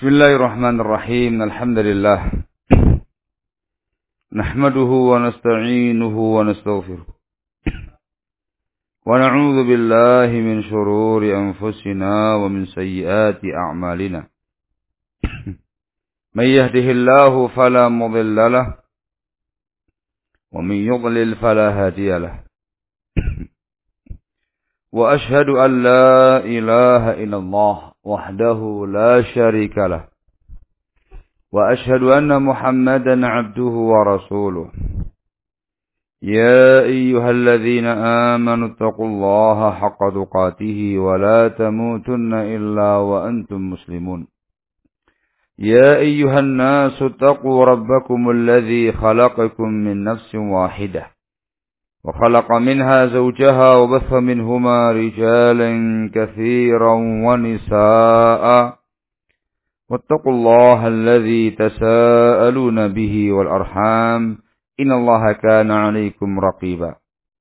Bismillahirrahmanirrahim. Alhamdulillah. Nahmaduhu wa nasta'inuhu wa nastaghfiruh. Wa na'udzu billahi min shururi anfusina wa min sayyiati a'malina. May yahdihillahu fala mudilla lahu wa may yudlil fala hadiya lahu. Wa ashhadu an la ilaha illallah wahdahu la syarika lah. Wa ashhadu anna Muhammadan abduhu wa rasuluh. Ya ayyuhalladzina amanu taqullaha haqqa tuqatih wa la tamutunna illa wa antum muslimun. Ya ayyuhan nasu taqu rabbakumul ladzi khalaqakum min nafsin wahidah. وخلق منها زوجها وبث منهما رجالا كثيرا ونساء واتقوا الله الذي تساءلون به والأرحام إن الله كان عليكم رقيبا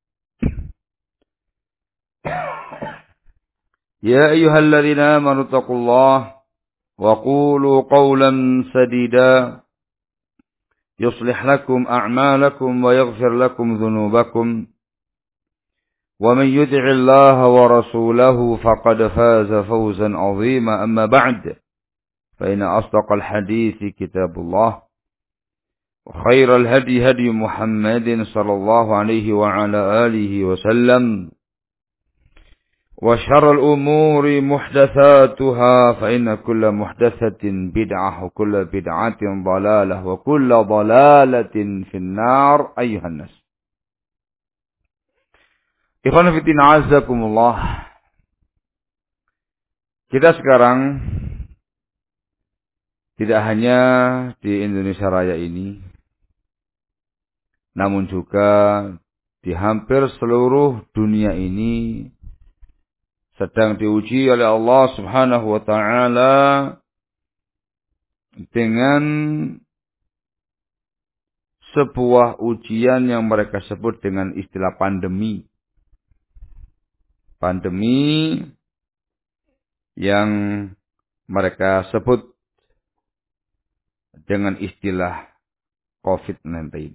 يا أيها الذين آمنوا اتقوا الله وقولوا قولا سديدا يصلح لكم أعمالكم ويغفر لكم ذنوبكم ومن يطع الله ورسوله فقد فاز فوزا عظيما أما بعد فإن أصدق الحديث كتاب الله وخير الهدي هدي محمد صلى الله عليه وعلى آله وسلم وشر الأمور محدثاتها فإن كل محدثة بدعة وكل بدعة ضلالة وكل ضلالة في النار أيها الناس. Ikhwan fillah azakumullah. Kita sekarang tidak hanya di Indonesia Raya ini, namun juga di hampir seluruh dunia ini sedang diuji oleh Allah Subhanahu wa ta'ala dengan sebuah ujian yang mereka sebut dengan istilah pandemi. Pandemi yang mereka sebut dengan istilah COVID-19.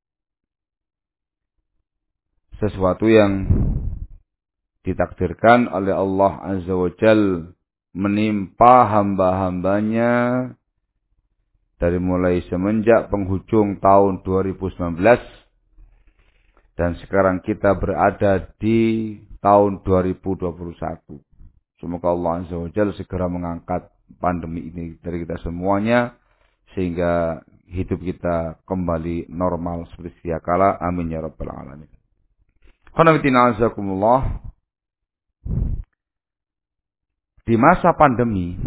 Sesuatu yang ditakdirkan oleh Allah Azza wa Jal menimpa hamba-hambanya dari mulai semenjak penghujung tahun 2019 dan sekarang kita berada di tahun 2021. Semoga Allah Azza wa Jal segera mengangkat pandemi ini dari kita semuanya sehingga hidup kita kembali normal seperti sedia kala. Amin ya rabbal alamin. Qanawitina azakumullah. Di masa pandemi,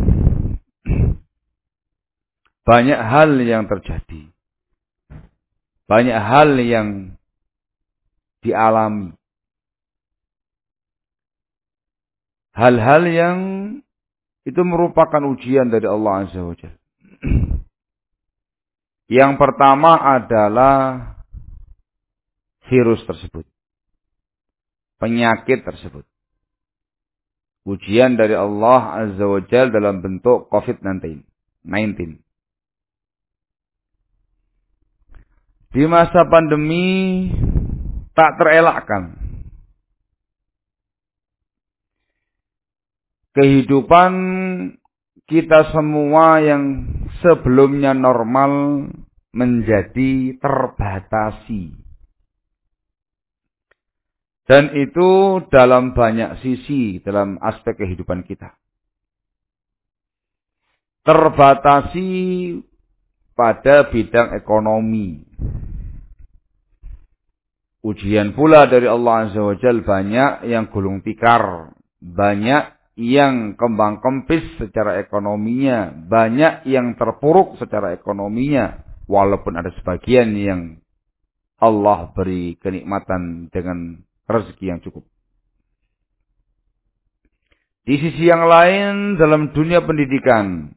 banyak hal yang terjadi. Banyak hal yang dialami. Hal-hal yang itu merupakan ujian dari Allah Azza wa Jalla. Yang pertama adalah virus tersebut. Penyakit tersebut. Ujian dari Allah Azza wa Jalla dalam bentuk COVID-19. Di masa pandemi tak terelakkan. Kehidupan kita semua yang sebelumnya normal menjadi terbatasi. Dan itu dalam banyak sisi dalam aspek kehidupan kita. Terbatasi pada bidang ekonomi. Ujian pula dari Allah Azza wa Jalla banyak yang gulung tikar. Banyak yang kembang kempis secara ekonominya. Banyak yang terpuruk secara ekonominya. Walaupun ada sebagian yang Allah beri kenikmatan dengan rezeki yang cukup. Di sisi yang lain dalam dunia pendidikan,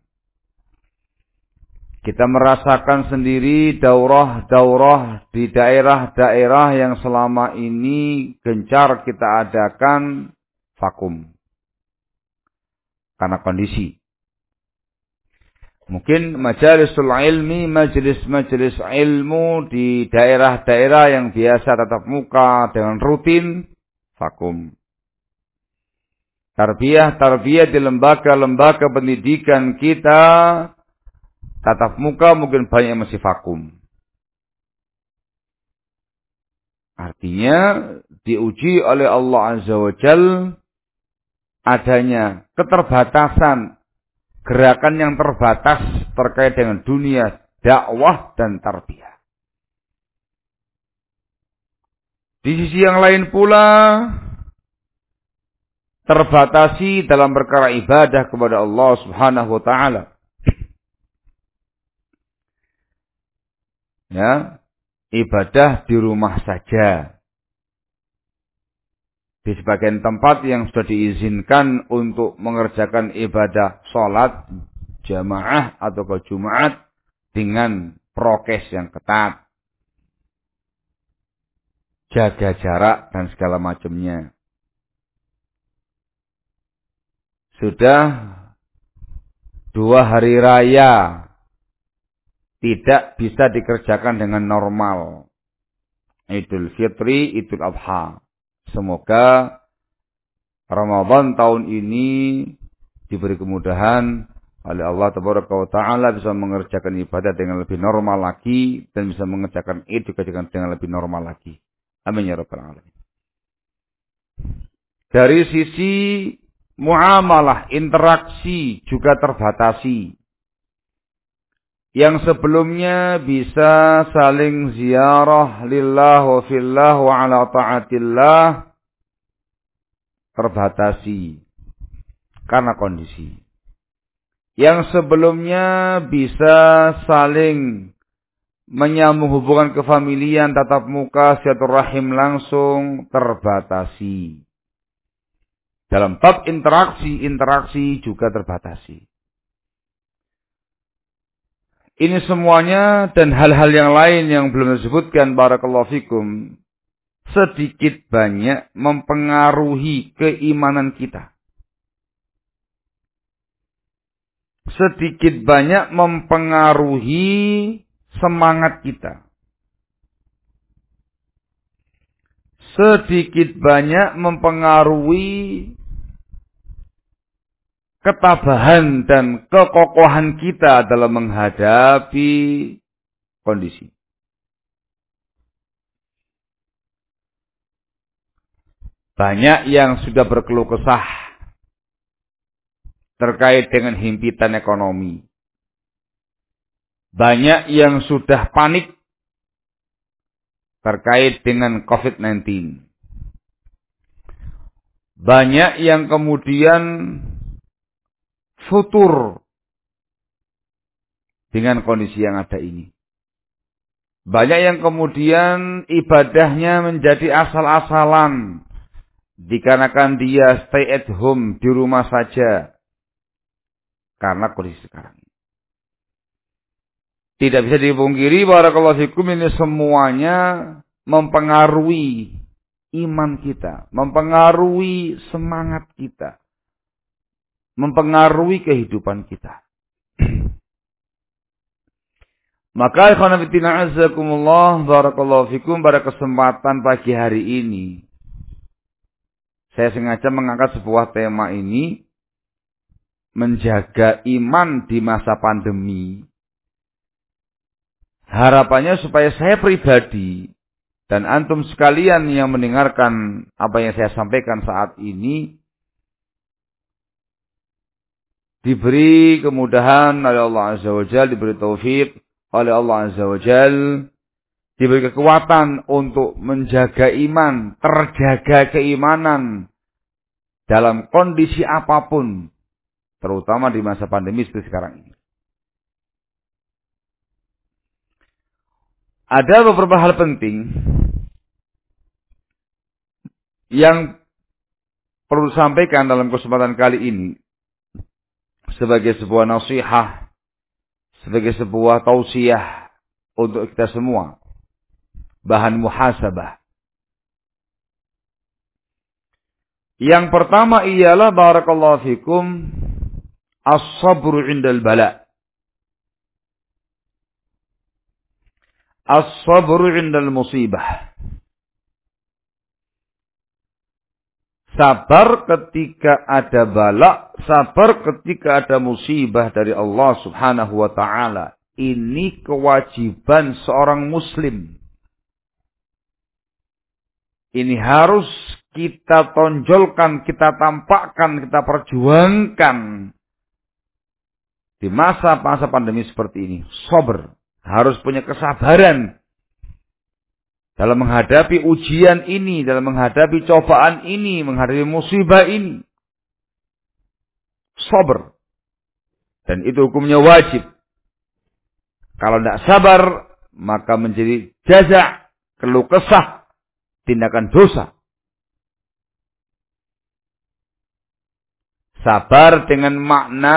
kita merasakan sendiri daurah-daurah di daerah-daerah yang selama ini gencar kita adakan vakum. Karena kondisi. Mungkin majalisul ilmi, majelis-majelis ilmu di daerah-daerah yang biasa tatap muka dengan rutin, vakum. Tarbiyah di lembaga-lembaga pendidikan kita, tatap muka mungkin banyak yang masih vakum. Artinya diuji oleh Allah Azza wa Jalla adanya keterbatasan, gerakan yang terbatas terkait dengan dunia dakwah dan tarbiyah. Di sisi yang lain pula, terbatasi dalam perkara ibadah kepada Allah Subhanahu wa taala. Ya, ibadah di rumah saja. Di sebagian tempat yang sudah diizinkan untuk mengerjakan ibadah sholat jamaah atau ke Jumat dengan prokes yang ketat. Jaga jarak dan segala macamnya. Sudah 2 hari raya tidak bisa dikerjakan dengan normal. Idul Fitri, Idul Adha. Semoga Ramadan tahun ini diberi kemudahan oleh Allah Taala bisa mengerjakan ibadah dengan lebih normal lagi dan bisa mengerjakan Id juga dengan lebih normal lagi. Amin ya rabbal alamin. Dari sisi muamalah, interaksi juga terbatasi. Yang sebelumnya bisa saling ziarah lillah wa fillah wa ala ta'atillah terbatasi karena kondisi. Yang sebelumnya bisa saling menyambung hubungan kefamilian, tatap muka, silaturahim langsung terbatasi. Dalam bab interaksi juga terbatasi. Ini semuanya dan hal-hal yang lain yang belum disebutkan barakallahu fikum sedikit banyak mempengaruhi keimanan kita. Sedikit banyak mempengaruhi semangat kita. Sedikit banyak mempengaruhi ketabahan dan kekokohan kita dalam menghadapi kondisi. Banyak yang sudah berkeluh kesah terkait dengan himpitan ekonomi. Banyak yang sudah panik terkait dengan COVID-19. Banyak yang kemudian futur dengan kondisi yang ada ini. Banyak yang kemudian ibadahnya menjadi asal-asalan. Dikarenakan dia stay at home, di rumah saja. Karena kondisi sekarang. Tidak bisa dipungkiri barakallahu fikum ini semuanya mempengaruhi iman kita. Mempengaruhi semangat kita. Mempengaruhi kehidupan kita. Maka ikhwan fillah azakumullah barakallahu fikum pada kesempatan pagi hari ini saya sengaja mengangkat sebuah tema ini menjaga iman di masa pandemi. Harapannya supaya saya pribadi dan antum sekalian yang mendengarkan apa yang saya sampaikan saat ini diberi kemudahan oleh Allah Azza wa Jalla, diberi taufik oleh Allah Azza wa Jalla, diberi kekuatan untuk menjaga iman, terjaga keimanan dalam kondisi apapun, terutama di masa pandemi seperti sekarang ini. Ada beberapa hal penting yang perlu disampaikan dalam kesempatan kali ini sebagai sebuah nasihat, sebagai sebuah tausiah untuk kita semua. Bahan muhasabah. Yang pertama ialah barakallahu fikum as-sabru indal bala. As-sabru 'indal musibah. Sabar ketika ada bala, sabar ketika ada musibah dari Allah Subhanahu wa taala. Ini kewajiban seorang muslim. Ini harus kita tonjolkan, kita tampakkan, kita perjuangkan di masa-masa pandemi seperti ini. Sabar, harus punya kesabaran dalam menghadapi ujian ini, dalam menghadapi cobaan ini, menghadapi musibah ini. Sabar. Dan itu hukumnya wajib. Kalau tidak sabar, maka menjadi jaza, keluh kesah, tindakan dosa. Sabar dengan makna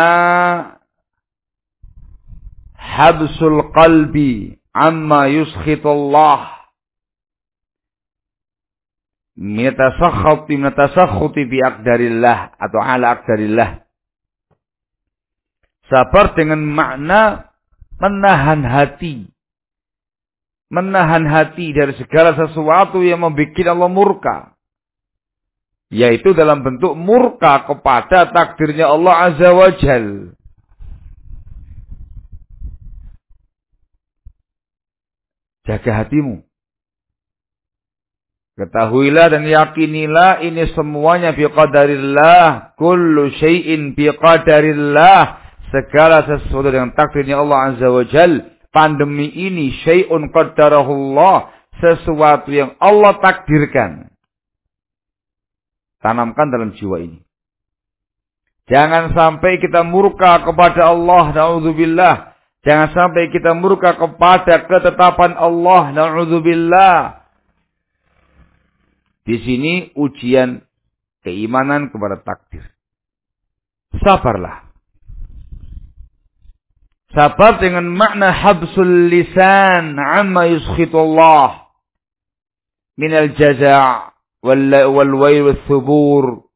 habsul qalbi amma yuskhitullah. Minatasakhkhuti bi aqdarillah atau ala aqdarillah. Sabar dengan makna menahan hati. Menahan hati dari segala sesuatu yang membuat Allah murka. Yaitu dalam bentuk murka kepada takdirnya Allah Azza wa Jal. Jaga hatimu. Ketahuilah dan yakinilah ini semuanya biqadarillah. Kullu syai'in biqadarillah. Segala sesuatu dengan takdirnya Allah Azza wa Jal. Pandemi ini syai'un qadarahullah. Sesuatu yang Allah takdirkan. Tanamkan dalam jiwa ini. Jangan sampai kita murka kepada Allah. Na'udzubillah. Jangan sampai kita murka kepada ketetapan Allah. Na'udzubillah. Di sini ujian keimanan kepada takdir. Sabarlah. Sabar dengan makna habsul lisan amma yuskhitullah minal jaza' wal wail wal thubur.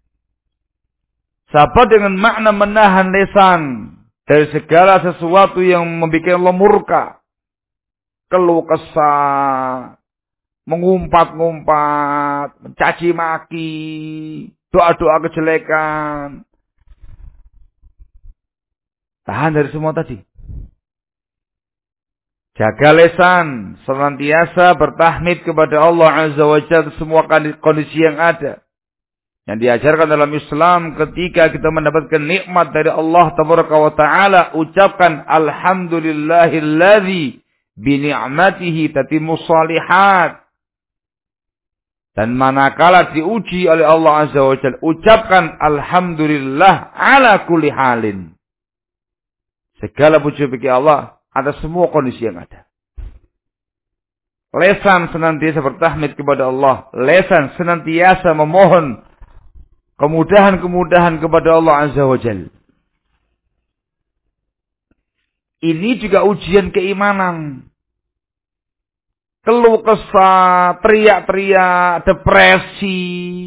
Sabar dengan makna menahan lisan dari segala sesuatu yang membuat Allah murka. Keluh kesah, mengumpat-ngumpat, mencaci maki, doa-doa kejelekan. Tahan dari semua tadi. Jaga lisan, senantiasa bertahmid kepada Allah Azza wa Jalla semua kondisi yang ada. Yang diajarkan dalam Islam ketika kita mendapatkan nikmat dari Allah Tabaraka wa Ta'ala, ucapkan alhamdulillahilladzi bi ni'matihi tatimmus shalihat. Dan manakala diuji oleh Allah Azza wa Jalla, ucapkan alhamdulillah ala kulli halin. Segala puji bagi Allah atas semua kondisi yang ada. Lesan senantiasa bertahmid kepada Allah. Lesan senantiasa memohon kemudahan-kemudahan kepada Allah Azza wa Jalla. Ini juga ujian keimanan. Keluh kesah, teriak-teriak, depresi,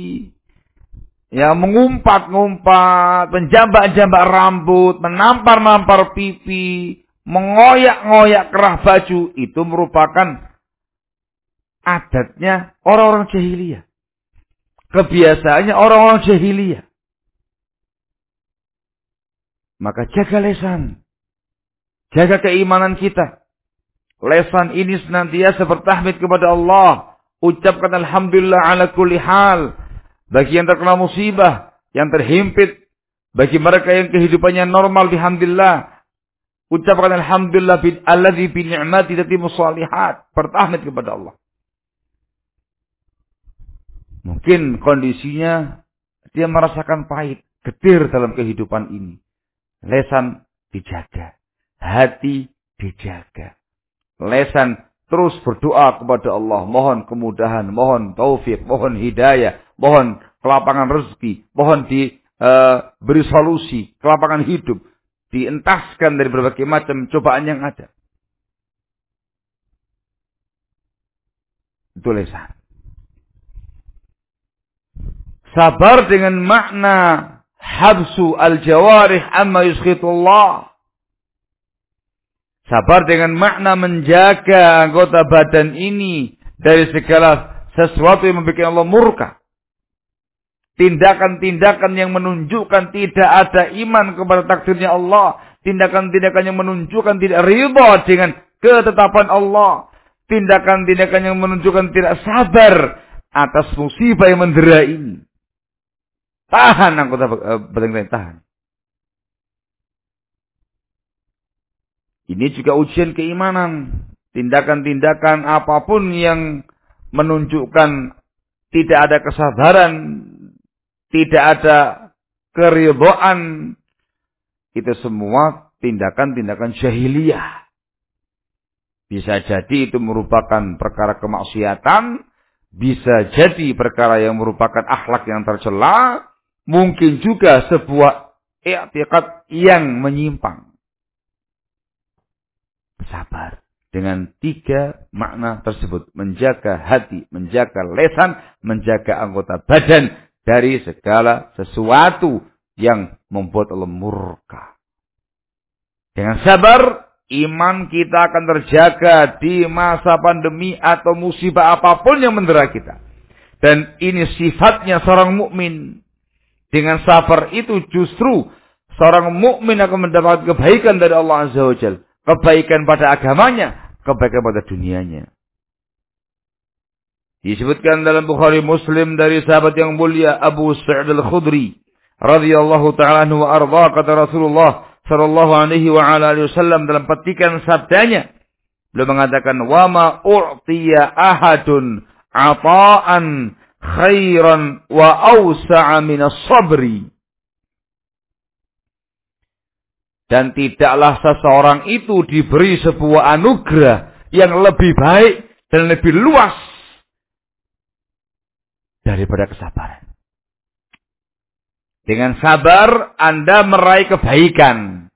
ya mengumpat-ngumpat, menjambak-jambak rambut, menampar-nampar pipi, mengoyak-ngoyak kerah baju, itu merupakan adatnya orang-orang jahiliyah. Kebiasaannya orang-orang jahiliyah. Maka jaga lisan. Jaga keimanan kita. Lesan ini senantiasa bertahmid kepada Allah. Ucapkan alhamdulillah ala kulli hal. Bagi yang terkena musibah, yang terhimpit, bagi mereka yang kehidupannya normal, bihamdillah. Ucapkan alhamdulillah alladzi bi ni'mati tatimmus shalihat. Bertahmid kepada Allah. Mungkin kondisinya dia merasakan pahit, getir dalam kehidupan ini. Lesan dijaga, hati dijaga. Lesan terus berdoa kepada Allah, mohon kemudahan, mohon taufik, mohon hidayah, mohon kelapangan rezeki, mohon diberi solusi, kelapangan hidup, dientaskan dari berbagai macam cobaan yang ada. Itu lesan. Sabar dengan makna habsu al-jawarih amma yuskhitullah. Sabar dengan makna menjaga anggota badan ini dari segala sesuatu yang membuat Allah murka. Tindakan-tindakan yang menunjukkan tidak ada iman kepada takdirnya Allah. Tindakan-tindakan yang menunjukkan tidak ridha dengan ketetapan Allah. Tindakan-tindakan yang menunjukkan tidak sabar atas musibah yang mendera ini. Tahan anggota badan kita, tahan. Ini juga ujian keimanan. Tindakan-tindakan apapun yang menunjukkan tidak ada kesabaran, tidak ada keridhaan, itu semua tindakan-tindakan jahiliyah. Bisa jadi itu merupakan perkara kemaksiatan, bisa jadi perkara yang merupakan akhlak yang tercela, mungkin juga sebuah i'tiqad yang menyimpang. Sabar dengan 3 makna tersebut. Menjaga hati, menjaga lisan, menjaga anggota badan dari segala sesuatu yang membuat Allah murka. Dengan sabar, iman kita akan terjaga di masa pandemi atau musibah apapun yang mendera kita. Dan ini sifatnya seorang mukmin. Dengan sabar itu justru seorang mukmin akan mendapat kebaikan dari Allah Azza wa Jalla. Kebaikan pada agamanya, kebaikan pada dunianya. Disebutkan dalam Bukhari Muslim dari sahabat yang mulia Abu Sa'id Al-Khudri radhiyallahu ta'ala anhu wa arda, kata Rasulullah sallallahu alaihi wa ala alihi wasallam dalam petikan sabdanya, beliau mengatakan, wa ma u'tiya ahadun ata'an khairan wa awsa'a min as-sabri. Dan tidaklah seseorang itu diberi sebuah anugerah yang lebih baik dan lebih luas daripada kesabaran. Dengan sabar Anda meraih kebaikan.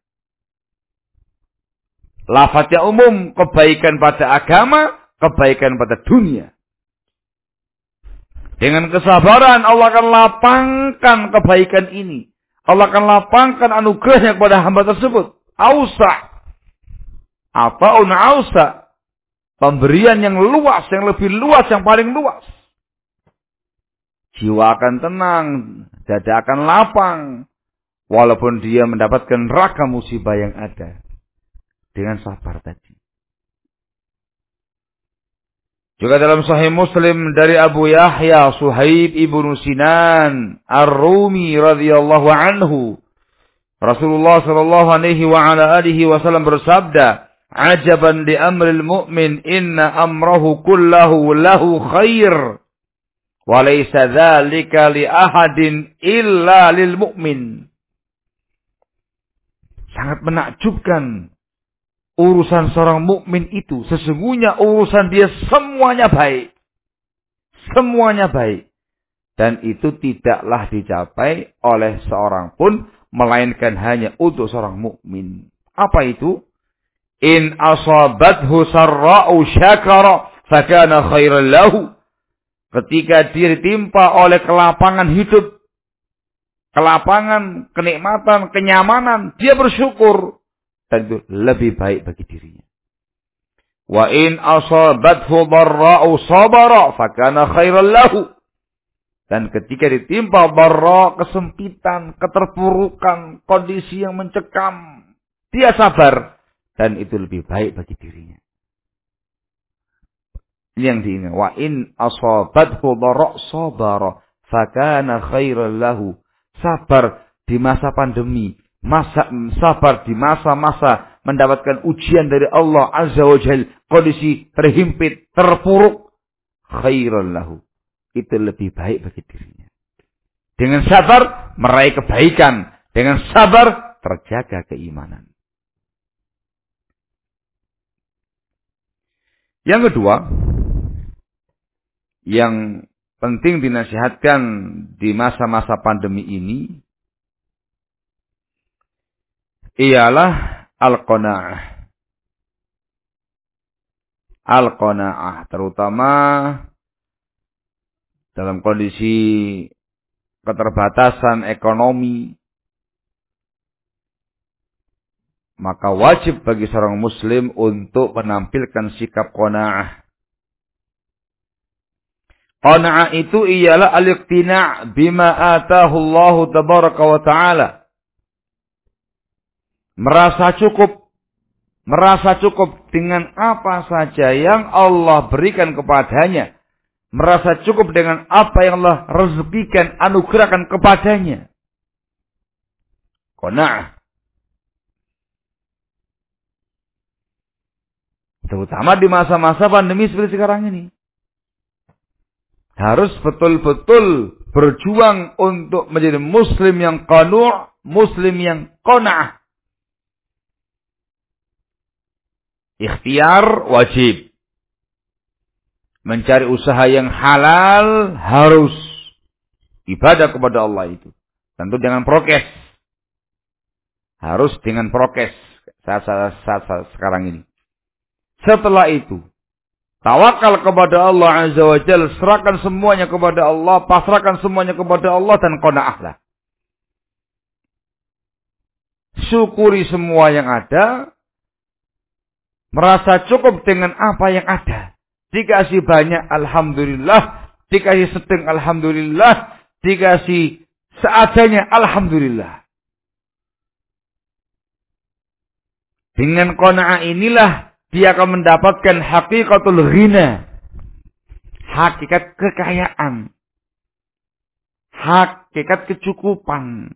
Lafaznya umum, kebaikan pada agama, kebaikan pada dunia. Dengan kesabaran Allah akan lapangkan kebaikan ini. Allah akan lapangkan anugerahnya kepada hamba tersebut. Ausa. Ata'un ausa. Pemberian yang luas, yang lebih luas, yang paling luas. Jiwa akan tenang, dada akan lapang. Walaupun dia mendapatkan ragam musibah yang ada. Dengan sabar tadi. Juga dalam Sahih Muslim dari Abu Yahya Suhaib ibnu Sinan Ar-Rumi radhiyallahu anhu, Rasulullah sallallahu alaihi wa ala alihi wasallam bersabda, "Ajaban li amril mu'min, inna amrahu kullahu lahu khair, wa laysa dzalika li ahadin illa lil mu'min." Sangat menakjubkan urusan seorang mukmin itu. Sesungguhnya urusan dia semuanya baik. Semuanya baik. Dan itu tidaklah dicapai oleh seorang pun, melainkan hanya untuk seorang mukmin. Apa itu? In asabathu sarra'u syakara fakana khairan lahu. Ketika dia ditimpa oleh kelapangan hidup, kelapangan, kenikmatan, kenyamanan, dia bersyukur. Dan itu lebih baik bagi dirinya. Wa in asabathu dharra'u sabara fakana khairan lahu. Dan ketika ditimpa dharra, kesempitan, keterpurukan, kondisi yang mencekam, dia sabar, dan itu lebih baik bagi dirinya. Ini yang diingat. Wa in asabathu dharra sabara fakana khairan lahu. Sabar di masa pandemi. Sabar di masa-masa mendapatkan ujian dari Allah Azza wa Jalla, kondisi terhimpit, terpuruk, khairan lahu. Itu lebih baik bagi dirinya. Dengan sabar meraih kebaikan, dengan sabar terjaga keimanan. Yang kedua, yang penting dinasihatkan di masa-masa pandemi ini ialah al-qanaah. Al-qanaah, terutama dalam kondisi keterbatasan ekonomi, maka wajib bagi seorang muslim untuk menampilkan sikap qanaah. Qanaah itu ialah al-iqtina' bima atahu Allah tabaraka wa ta'ala. Merasa cukup dengan apa saja yang Allah berikan kepadanya. Merasa cukup dengan apa yang Allah rezekikan, anugerahkan kepadanya. Qanaah. Terutama di masa-masa pandemi seperti sekarang ini. Harus betul-betul berjuang untuk menjadi muslim yang qanu', muslim yang qanaah. Ikhtiar wajib. Mencari usaha yang halal harus. Ibadah kepada Allah itu. Tentu dengan prokes. Harus dengan prokes. Saat sekarang ini. Setelah itu. Tawakal kepada Allah Azza wa Jalla. Serahkan semuanya kepada Allah. Pasrahkan semuanya kepada Allah. Dan qanaahlah. Syukuri semua yang ada. Merasa cukup dengan apa yang ada. Dikasih banyak, alhamdulillah. Dikasih sedang, alhamdulillah. Dikasih seadanya, alhamdulillah. Dengan qanaah inilah dia akan mendapatkan hakikatul ghina. Hakikat kekayaan. Hakikat kecukupan.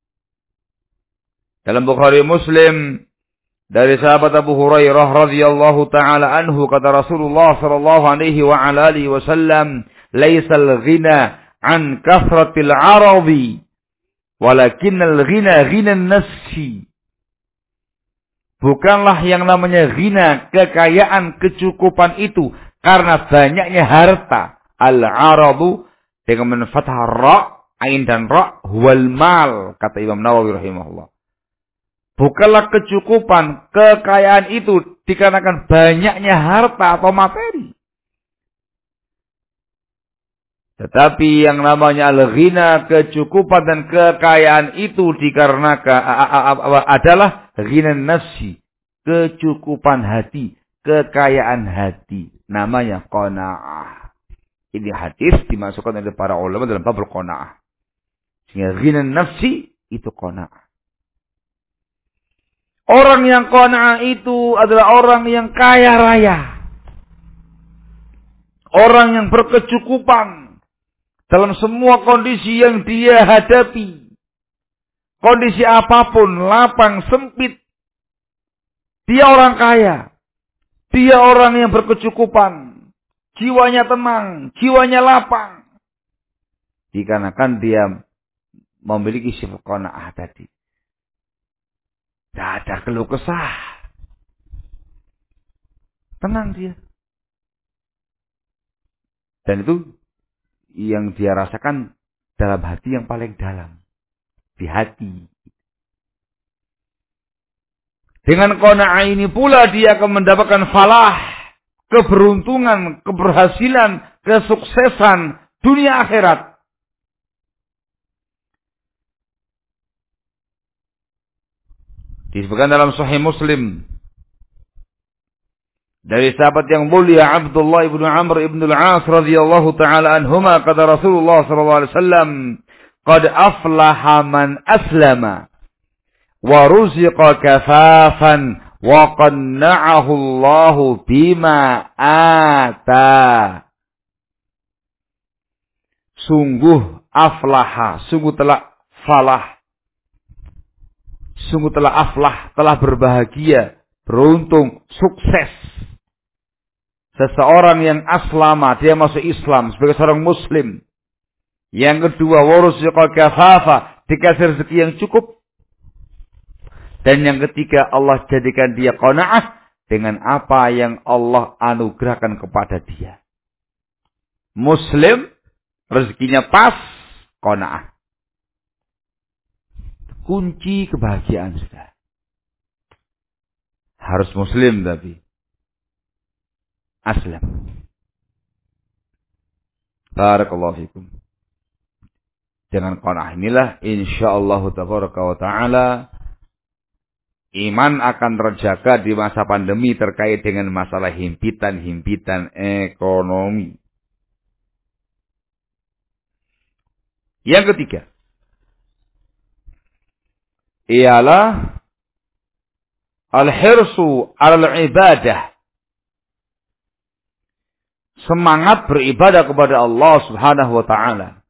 Dalam Bukhari Muslim, dari sahabat Abu Hurairah radhiyallahu taala anhu, kata Rasulullah sallallahu alaihi wa ala alihi wasallam, "Laisal ghina an kasratil 'aradi, walakinnal ghina ghinan nafsi." Bukanlah yang namanya ghina, kekayaan, kecukupan itu karena banyaknya harta. Al-'aradu dengan fathah ra, ain dan ra, huwal mal, kata Imam Nawawi rahimahullah. Bukanlah kecukupan, kekayaan itu dikarenakan banyaknya harta atau materi. Tetapi yang namanya al-ghina, kecukupan dan kekayaan itu dikarenakan adalah ghina nafsi, kecukupan hati, kekayaan hati. Namanya qanaah. Ini hadis dimasukkan oleh para ulama dalam bab qanaah. Sehingga ghina nafsi itu qanaah. Orang yang qanaah itu adalah orang yang kaya raya. Orang yang berkecukupan dalam semua kondisi yang dia hadapi. Kondisi apapun, lapang, sempit. Dia orang kaya. Dia orang yang berkecukupan. Jiwanya tenang, jiwanya lapang. Dikarenakan dia memiliki sifat qanaah tadi. Tidak ada keluh kesah. Tenang dia. Dan itu yang dia rasakan dalam hati yang paling dalam. Di hati. Dengan qanaah ini pula dia akan mendapatkan falah, keberuntungan, keberhasilan, kesuksesan dunia akhirat. Disebutkan dalam Sahih Muslim dari sahabat yang mulia Abdullah ibnu Amr ibnu al-As radhiyallahu taala anhuma, kata Rasulullah sallallahu alaihi wasallam, "Qad aflaha man aslama wa ruziqa kafafan wa qanna'ahu Allahu bima ata." Sungguh aflaha, sungguh telah falah. Sungguh telah aflah, telah berbahagia, beruntung, sukses. Seseorang yang aslama, dia masuk Islam sebagai seorang muslim. Yang kedua, waruziqa kafafa, dikasih rezeki yang cukup. Dan yang ketiga, Allah jadikan dia qanaah dengan apa yang Allah anugerahkan kepada dia. Muslim, rezekinya pas, qanaah. Kunci kebahagiaan sudah. Harus muslim tapi. Aslam. Barakallahu fikum. Dengan qanaah inilah insyaallah tabaraka wa taala Iman akan terjaga di masa pandemi terkait dengan masalah himpitan-himpitan ekonomi. Yang ketiga, ialah al-hirsu al-ibadah. Semangat beribadah kepada Allah Subhanahu wa ta'ala.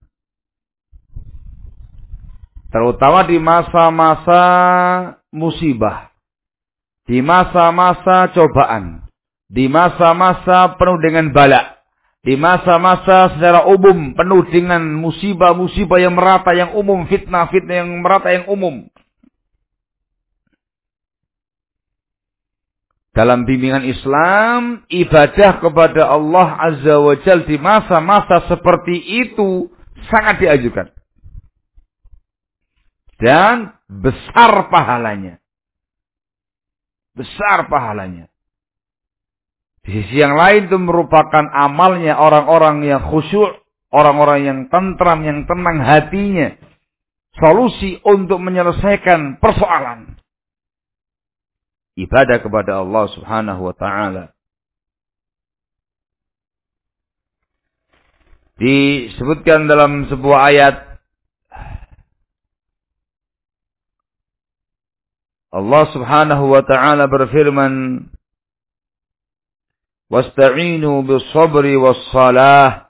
Terutama di masa-masa musibah. Di masa-masa cobaan. Di masa-masa penuh dengan bala. Di masa-masa secara umum penuh dengan musibah-musibah yang merata, yang umum. Fitnah-fitnah yang merata, yang umum. Dalam bimbingan Islam, ibadah kepada Allah Azza wa Jalla di masa-masa seperti itu sangat diajukan. Dan besar pahalanya. Besar pahalanya. Di sisi yang lain itu merupakan amalnya orang-orang yang khusyuk, orang-orang yang tentram, yang tenang hatinya. Solusi untuk menyelesaikan persoalan. Ibadah kepada Allah Subhanahu wa ta'ala. Disebutkan dalam sebuah ayat, Allah Subhanahu wa ta'ala berfirman, "Wasta'inu bis-sabri was-salah.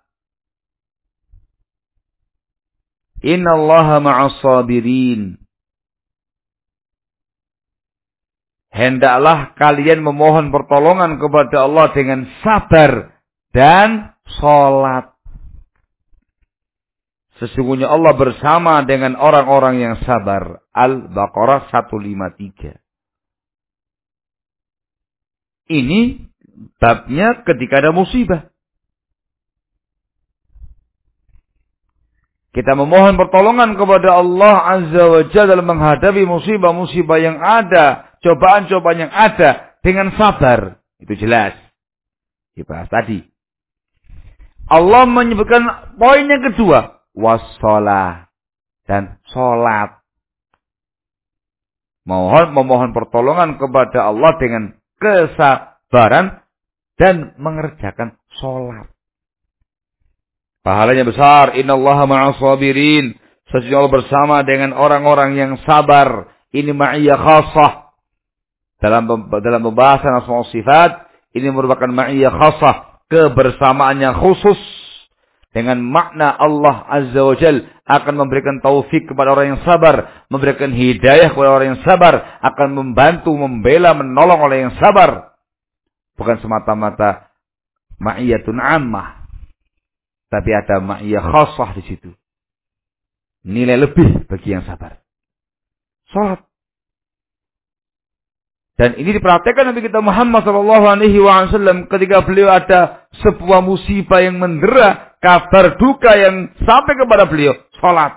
Innallaha ma'as sabirin." Hendaklah kalian memohon pertolongan kepada Allah dengan sabar dan salat. Sesungguhnya Allah bersama dengan orang-orang yang sabar. Al-Baqarah 153. Ini babnya ketika ada musibah. Kita memohon pertolongan kepada Allah Azza wa Jalla dalam menghadapi musibah-musibah yang ada, cobaan-cobaan yang ada dengan sabar. Itu jelas. Dibahas tadi. Allah menyebutkan poin yang kedua, wassalah, dan salat. Memohon pertolongan kepada Allah dengan kesabaran dan mengerjakan salat. Pahalanya besar. Innallaha ma'as sabirin. Sesungguhnya Allah bersama dengan orang-orang yang sabar. Ini ma'iyah khasah. Dalam pembahasan asma sifat, ini merupakan ma'iyah khasah. Kebersamaan yang khusus. Dengan makna Allah Azza wa Jal akan memberikan taufik kepada orang yang sabar. Memberikan hidayah kepada orang yang sabar. Akan membantu, membela, menolong orang yang sabar. Bukan semata-mata ma'iyatun ammah. Tapi ada ma'iyah khasah di situ. Nilai lebih bagi yang sabar. Salat. Dan ini diperhatikan Nabi kita Muhammad SAW ketika beliau ada sebuah musibah yang mendera, kabar duka yang sampai kepada beliau. Salat.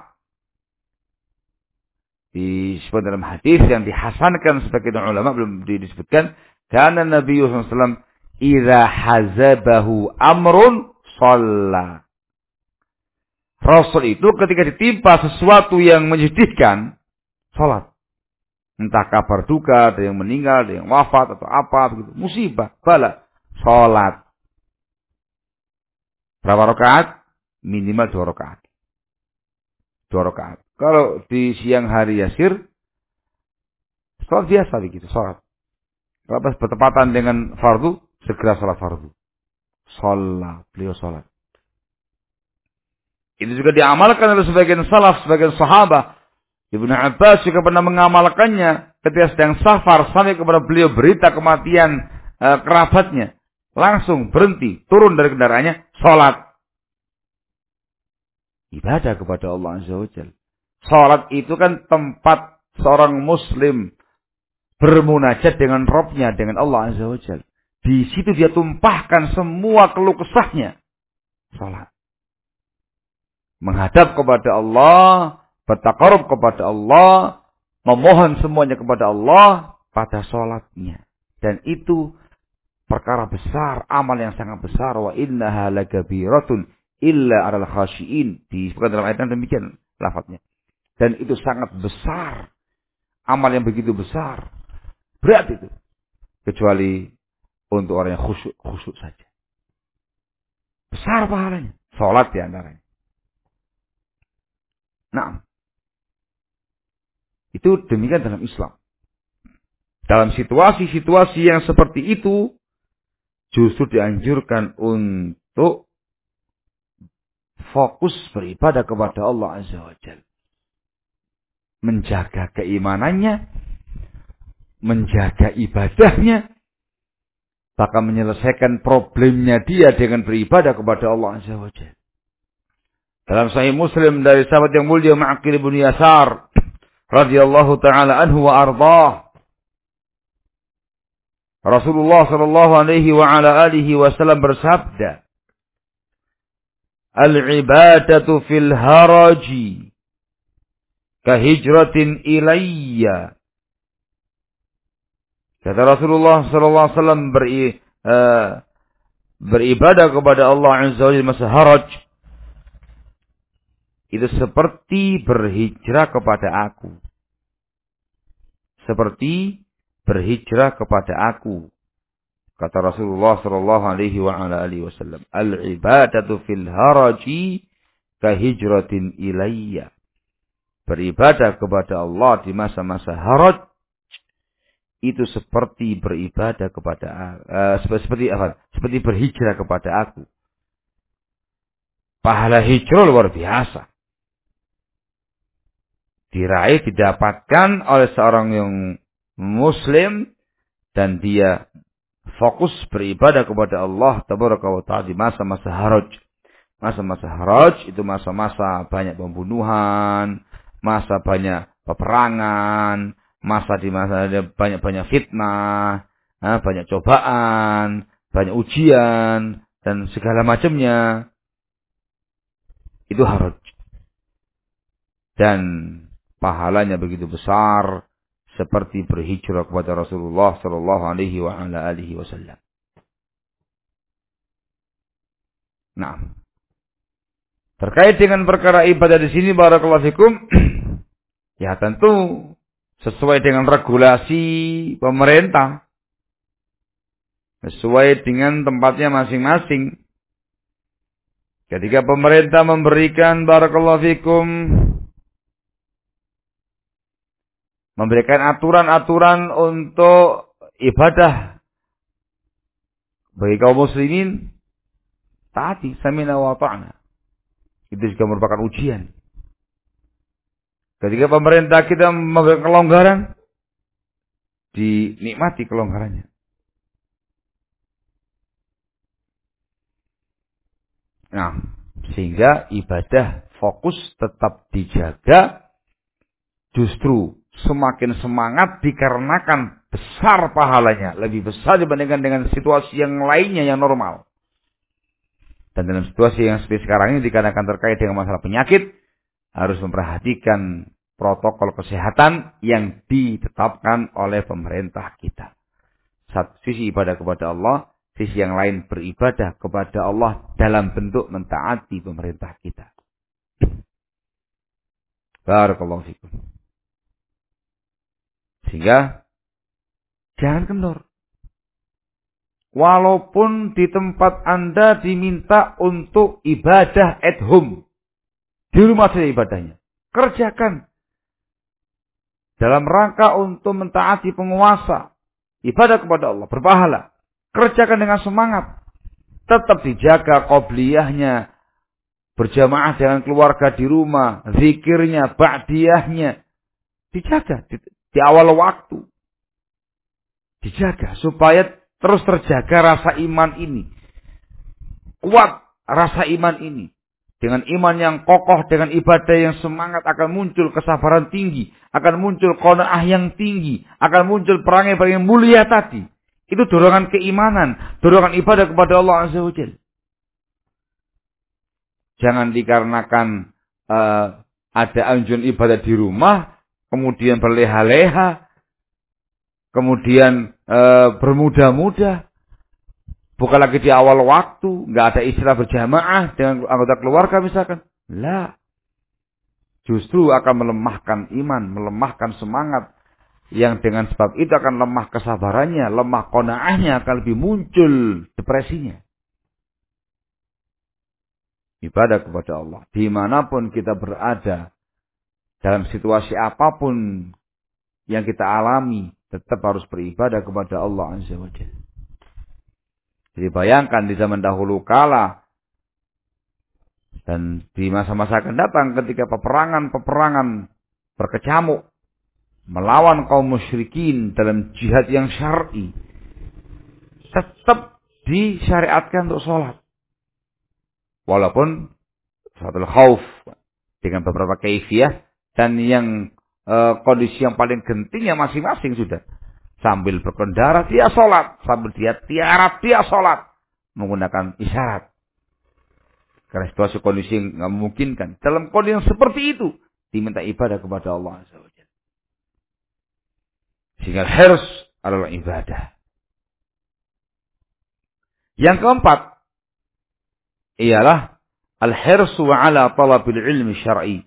Disebut dalam hadis yang dihasankan sebagian ulama belum disebutkan. Karena Nabi SAW idza hazabahu amrun shalla. Rasul itu ketika ditimpa sesuatu yang menyedihkan, salat. Entah kabar duka, ada yang meninggal, ada yang wafat atau apa begitu. Musibah, bala, salat. Berapa rakaat? Minimal 2 rakaat. 2 rakaat. Kalau di siang hari yasir, salat biasa begitu, salat. Kalau pas bertepatan dengan fardu, segera salat fardu. Salat, beliau salat. Itu juga diamalkan oleh sebagian salaf, sebagian sahabat. Ibnu Abbas juga pernah mengamalkannya ketika sedang safar sampai kepada beliau berita kematian kerabatnya. Langsung berhenti, turun dari kendaraannya, salat. Ibadah kepada Allah Azza wa Jalla. Salat itu kan tempat seorang muslim bermunajat dengan Rabbnya, dengan Allah Azza wa Jalla. Di situ dia tumpahkan semua keluh kesahnya. Salat. Menghadap kepada Allah, bertaqarrub kepada Allah, memohon semuanya kepada Allah pada salatnya. Dan itu perkara besar, amal yang sangat besar. Wa innaha lakabiratun illa 'alal khashiin. Disebutkan dalam ayat demikian lafadznya. Dan itu sangat besar. Amal yang begitu besar. Berat itu. Kecuali untuk orang yang khusyuk saja. Besar pahalanya. Salat di antaranya. Nah, itu demikian dalam Islam. Dalam situasi-situasi yang seperti itu, justru dianjurkan untuk fokus beribadah kepada Allah Azza wa Jalla. Menjaga keimanannya, menjaga ibadahnya, bahkan menyelesaikan problemnya dia dengan beribadah kepada Allah Azza wa Jalla. Dalam Sahih Muslim dari sahabat yang mulia Ma'qil bin Yasar radhiyallahu taala anhu wa ardhah, Rasulullah sallallahu alaihi wa ala alihi wasallam bersabda, "Al-ibadatu fil haraji kahijratin ilayya." Kata Rasulullah sallallahu alaihi wasallam, beribadah kepada Allah Azza wa Jalla masa haraj itu seperti berhijrah kepada aku. Seperti berhijrah kepada aku. Kata Rasulullah sallallahu alaihi wa ala alihi wasallam, "Al-ibadatu fil haraji kahijratin ilayya." Beribadah kepada Allah di masa-masa haraj itu seperti beribadah kepada seperti apa? Seperti berhijrah kepada aku. Pahala hijrah luar biasa. Diraih, didapatkan oleh seorang yang muslim dan dia fokus beribadah kepada Allah tabaraka wa ta'ala di masa-masa haraj. Masa-masa haraj itu masa-masa banyak pembunuhan, masa banyak peperangan, masa di masa ada banyak fitnah, banyak cobaan, banyak ujian dan segala macamnya. Itu haraj. Dan pahalanya begitu besar seperti berhijrah kepada Rasulullah sallallahu alaihi wa ala alihi wasallam. Nah, terkait dengan perkara ibadah di sini barakallahu fikum, ya tentu sesuai dengan regulasi pemerintah, sesuai dengan tempatnya masing-masing. Ketika pemerintah memberikan barakallahu fikum, memberikan aturan-aturan untuk ibadah bagi kaum muslimin, taati, sami'na wa ta'na. Itu juga merupakan ujian. Ketika pemerintah kita memberikan kelonggaran, dinikmati kelonggarannya. Nah, sehingga ibadah fokus tetap dijaga, justru semakin semangat dikarenakan besar pahalanya, lebih besar dibandingkan dengan situasi yang lainnya yang normal. Dan dalam situasi yang seperti sekarang ini dikarenakan terkait dengan masalah penyakit, harus memperhatikan protokol kesehatan yang ditetapkan oleh pemerintah kita. Satu sisi ibadah kepada Allah, sisi yang lain beribadah kepada Allah dalam bentuk mentaati pemerintah kita. Barakallahu fikum. Sehingga jangan kendor. Walaupun di tempat Anda diminta untuk ibadah at home, di rumah saja ibadahnya, kerjakan dalam rangka untuk mentaati penguasa, ibadah kepada Allah, berpahala. Kerjakan dengan semangat. Tetap dijaga qobliyahnya, berjamaah dengan keluarga di rumah, zikirnya, ba'diyahnya, dijaga di awal waktu. Dijaga supaya terus terjaga rasa iman ini. Kuat rasa iman ini. Dengan iman yang kokoh, dengan ibadah yang semangat, akan muncul kesabaran tinggi, akan muncul qanaah yang tinggi, akan muncul perangai yang mulia tadi. Itu dorongan keimanan, dorongan ibadah kepada Allah Azza wa Jalla. Jangan dikarenakan ada anjuran ibadah di rumah, kemudian berleha-leha, kemudian bermudah-mudah, bukan lagi di awal waktu, nggak ada istilah berjamaah dengan anggota keluarga misalkan. Lah, justru akan melemahkan iman, melemahkan semangat, Yang dengan sebab itu akan lemah kesabarannya, lemah qanaahnya, akan lebih muncul depresinya. Ibadah kepada Allah. Dimanapun kita berada, dalam situasi apapun yang kita alami, tetap harus beribadah kepada Allah Azza wa Jalla. Jadi bayangkan di zaman dahulu kala, dan di masa-masa akan datang ketika peperangan-peperangan berkecamuk, melawan kaum musyrikin dalam jihad yang syar'i, tetap disyariatkan untuk sholat. Walaupun salatul khauf dengan beberapa kaifiyah dan yang kondisi yang paling gentingnya masing-masing sudah. Sambil berkendara dia sholat, sambil dia tiarap dia sholat menggunakan isyarat. Karena situasi kondisi yang nggak memungkinkan. Dalam kondisi yang seperti itu diminta ibadah kepada Allah Azza wa Jalla. Sehingga hirs adalah ibadah. Yang keempat ialah al-hirsu ala talabil ilmi syar'i.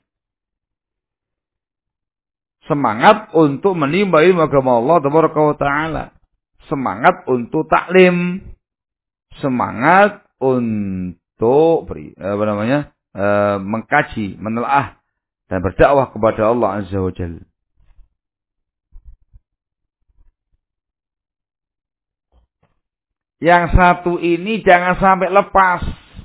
Semangat untuk menimba ilmu agama Allah Taala. Semangat untuk taklim. Semangat untuk mengkaji, menelaah dan berdakwah kepada Allah Azza wa Jalla. Yang satu ini jangan sampai lepas.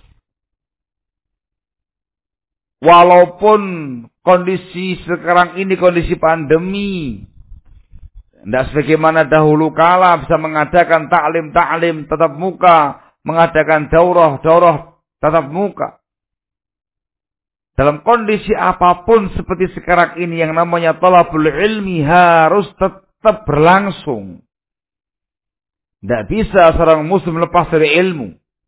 Walaupun kondisi sekarang ini kondisi pandemi. Tidak sebagaimana dahulu kala bisa mengadakan taklim-taklim tatap muka. Mengadakan daurah-daurah tatap muka. Dalam kondisi apapun seperti sekarang ini yang namanya talabul ilmi harus tetap berlangsung. Tidak bisa seorang muslim lepas dari ilmu.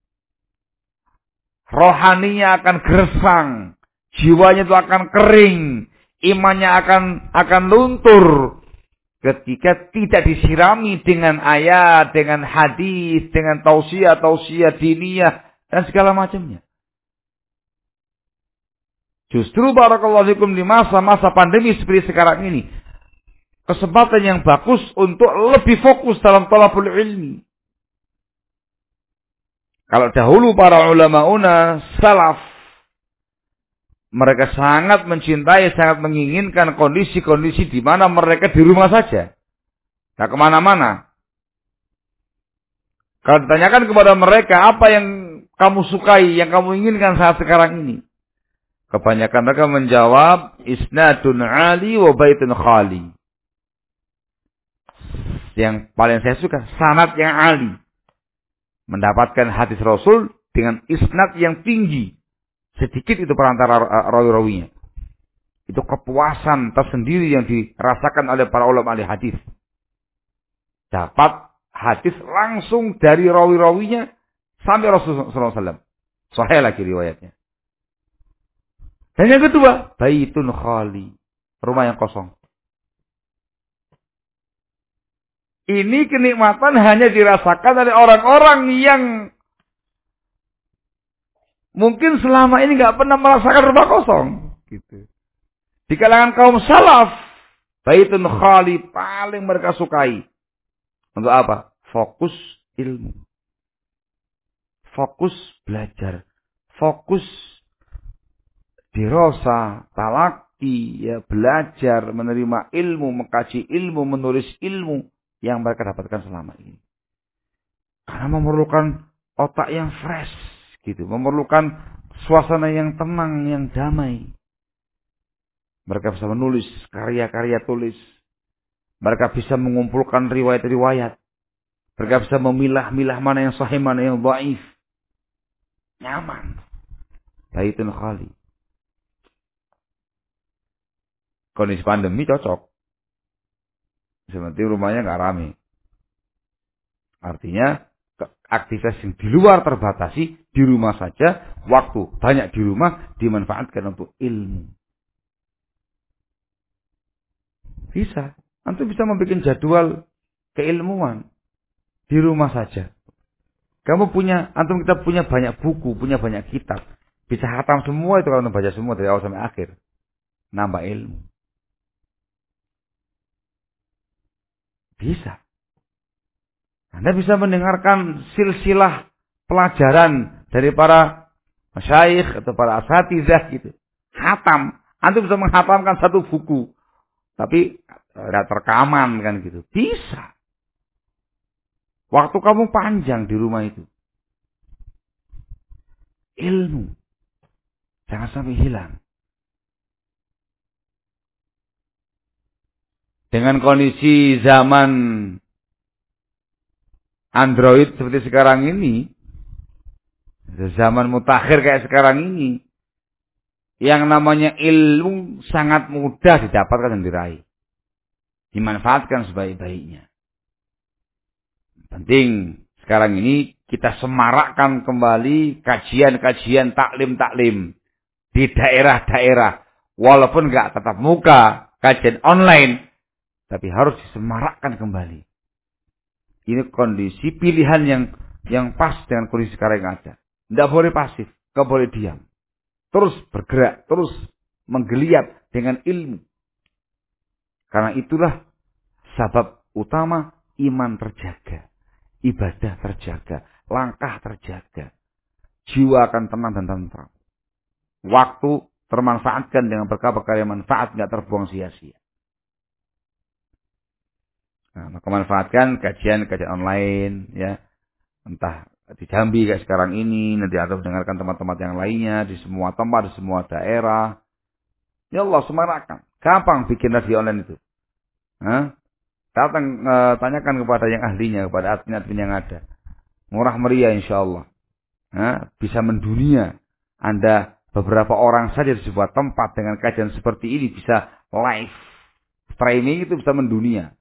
Rohaninya akan gersang. Jiwanya itu akan kering. Imannya akan luntur. Ketika tidak disirami dengan ayat, dengan hadis, dengan tausiah diniyah, dan segala macamnya. Justru barakallahu fikum di masa-masa pandemi seperti sekarang ini. Kesempatan yang bagus untuk lebih fokus dalam talabul ilmi. Kalau dahulu para ulamauna salaf, mereka sangat mencintai, sangat menginginkan kondisi-kondisi di mana mereka di rumah saja. Tidak kemana-mana. Kalau ditanyakan kepada mereka, apa yang kamu sukai, yang kamu inginkan saat sekarang ini? Kebanyakan mereka menjawab, isnadun ali wa baitun khali. Yang paling saya suka, sanad yang ali. Mendapatkan hadis Rasul dengan isnad yang tinggi. Sedikit itu perantara rawi-rawinya. Itu kepuasan tersendiri yang dirasakan oleh para ulama ahli hadis. Dapat hadis langsung dari rawi-rawinya sampai Rasulullah SAW. Sahih lagi riwayatnya. Dan yang kedua, baitun khali. Rumah yang kosong. Ini kenikmatan hanya dirasakan oleh orang-orang yang mungkin selama ini nggak pernah merasakan rumah kosong. Gitu. Di kalangan kaum salaf, baitun khali paling mereka sukai. Untuk apa? Fokus ilmu. Fokus belajar. Fokus dirasa, talaki, ya belajar, menerima ilmu, mengkaji ilmu, menulis ilmu yang mereka dapatkan selama ini. Karena memerlukan otak yang fresh, gitu, memerlukan suasana yang tenang, yang damai. Mereka bisa menulis karya-karya tulis. Mereka bisa mengumpulkan riwayat-riwayat. Mereka bisa memilah-milah mana yang sahih, mana yang dhaif. Nyaman. Baitun khali. Kondisi pandemi cocok. Seperti rumahnya nggak rame. Artinya aktivitas yang di luar terbatasi, di rumah saja, waktu banyak di rumah dimanfaatkan untuk ilmu. Bisa. Antum bisa membuat jadwal keilmuan di rumah saja. Antum kita punya banyak buku, punya banyak kitab. Bisa khatam semua itu kalau antum baca semua dari awal sampai akhir. Nambah ilmu. Bisa. Anda bisa mendengarkan silsilah pelajaran dari para masyayikh atau para asatizah gitu. Hatam. Anda bisa menghatamkan satu buku. Tapi ada terkaman kan gitu. Bisa. Waktu kamu panjang di rumah itu. Ilmu. Jangan sampai hilang. Dengan kondisi zaman Android seperti sekarang ini, zaman mutakhir kayak sekarang ini, yang namanya ilmu sangat mudah didapatkan dan diraih. Dimanfaatkan sebaik-baiknya. Penting sekarang ini kita semarakkan kembali kajian-kajian taklim-taklim di daerah-daerah. Walaupun nggak tatap muka, kajian online, tapi harus disemarakkan kembali. Ini kondisi pilihan yang pas dengan kondisi sekarang yang ada. Tidak boleh pasif, tidak boleh diam. Terus bergerak, terus menggeliat dengan ilmu. Karena itulah sebab utama iman terjaga, ibadah terjaga, langkah terjaga. Jiwa akan tenang dan tentram. Waktu termanfaatkan dengan berkah-berkah yang manfaat, tidak terbuang sia-sia. Nah, maka manfaatkan kajian-kajian online, ya, entah di Jambi kayak sekarang ini, nanti atau mendengarkan tempat-tempat yang lainnya di semua tempat, di semua daerah. Ya Allah, semarakan. Gampang bikin radio online itu. Hah? Datang tanyakan kepada yang ahlinya, kepada admin-admin yang ada. Murah meriah insya Allah. Bisa mendunia. Anda beberapa orang saja di sebuah tempat dengan kajian seperti ini bisa live streaming itu bisa mendunia.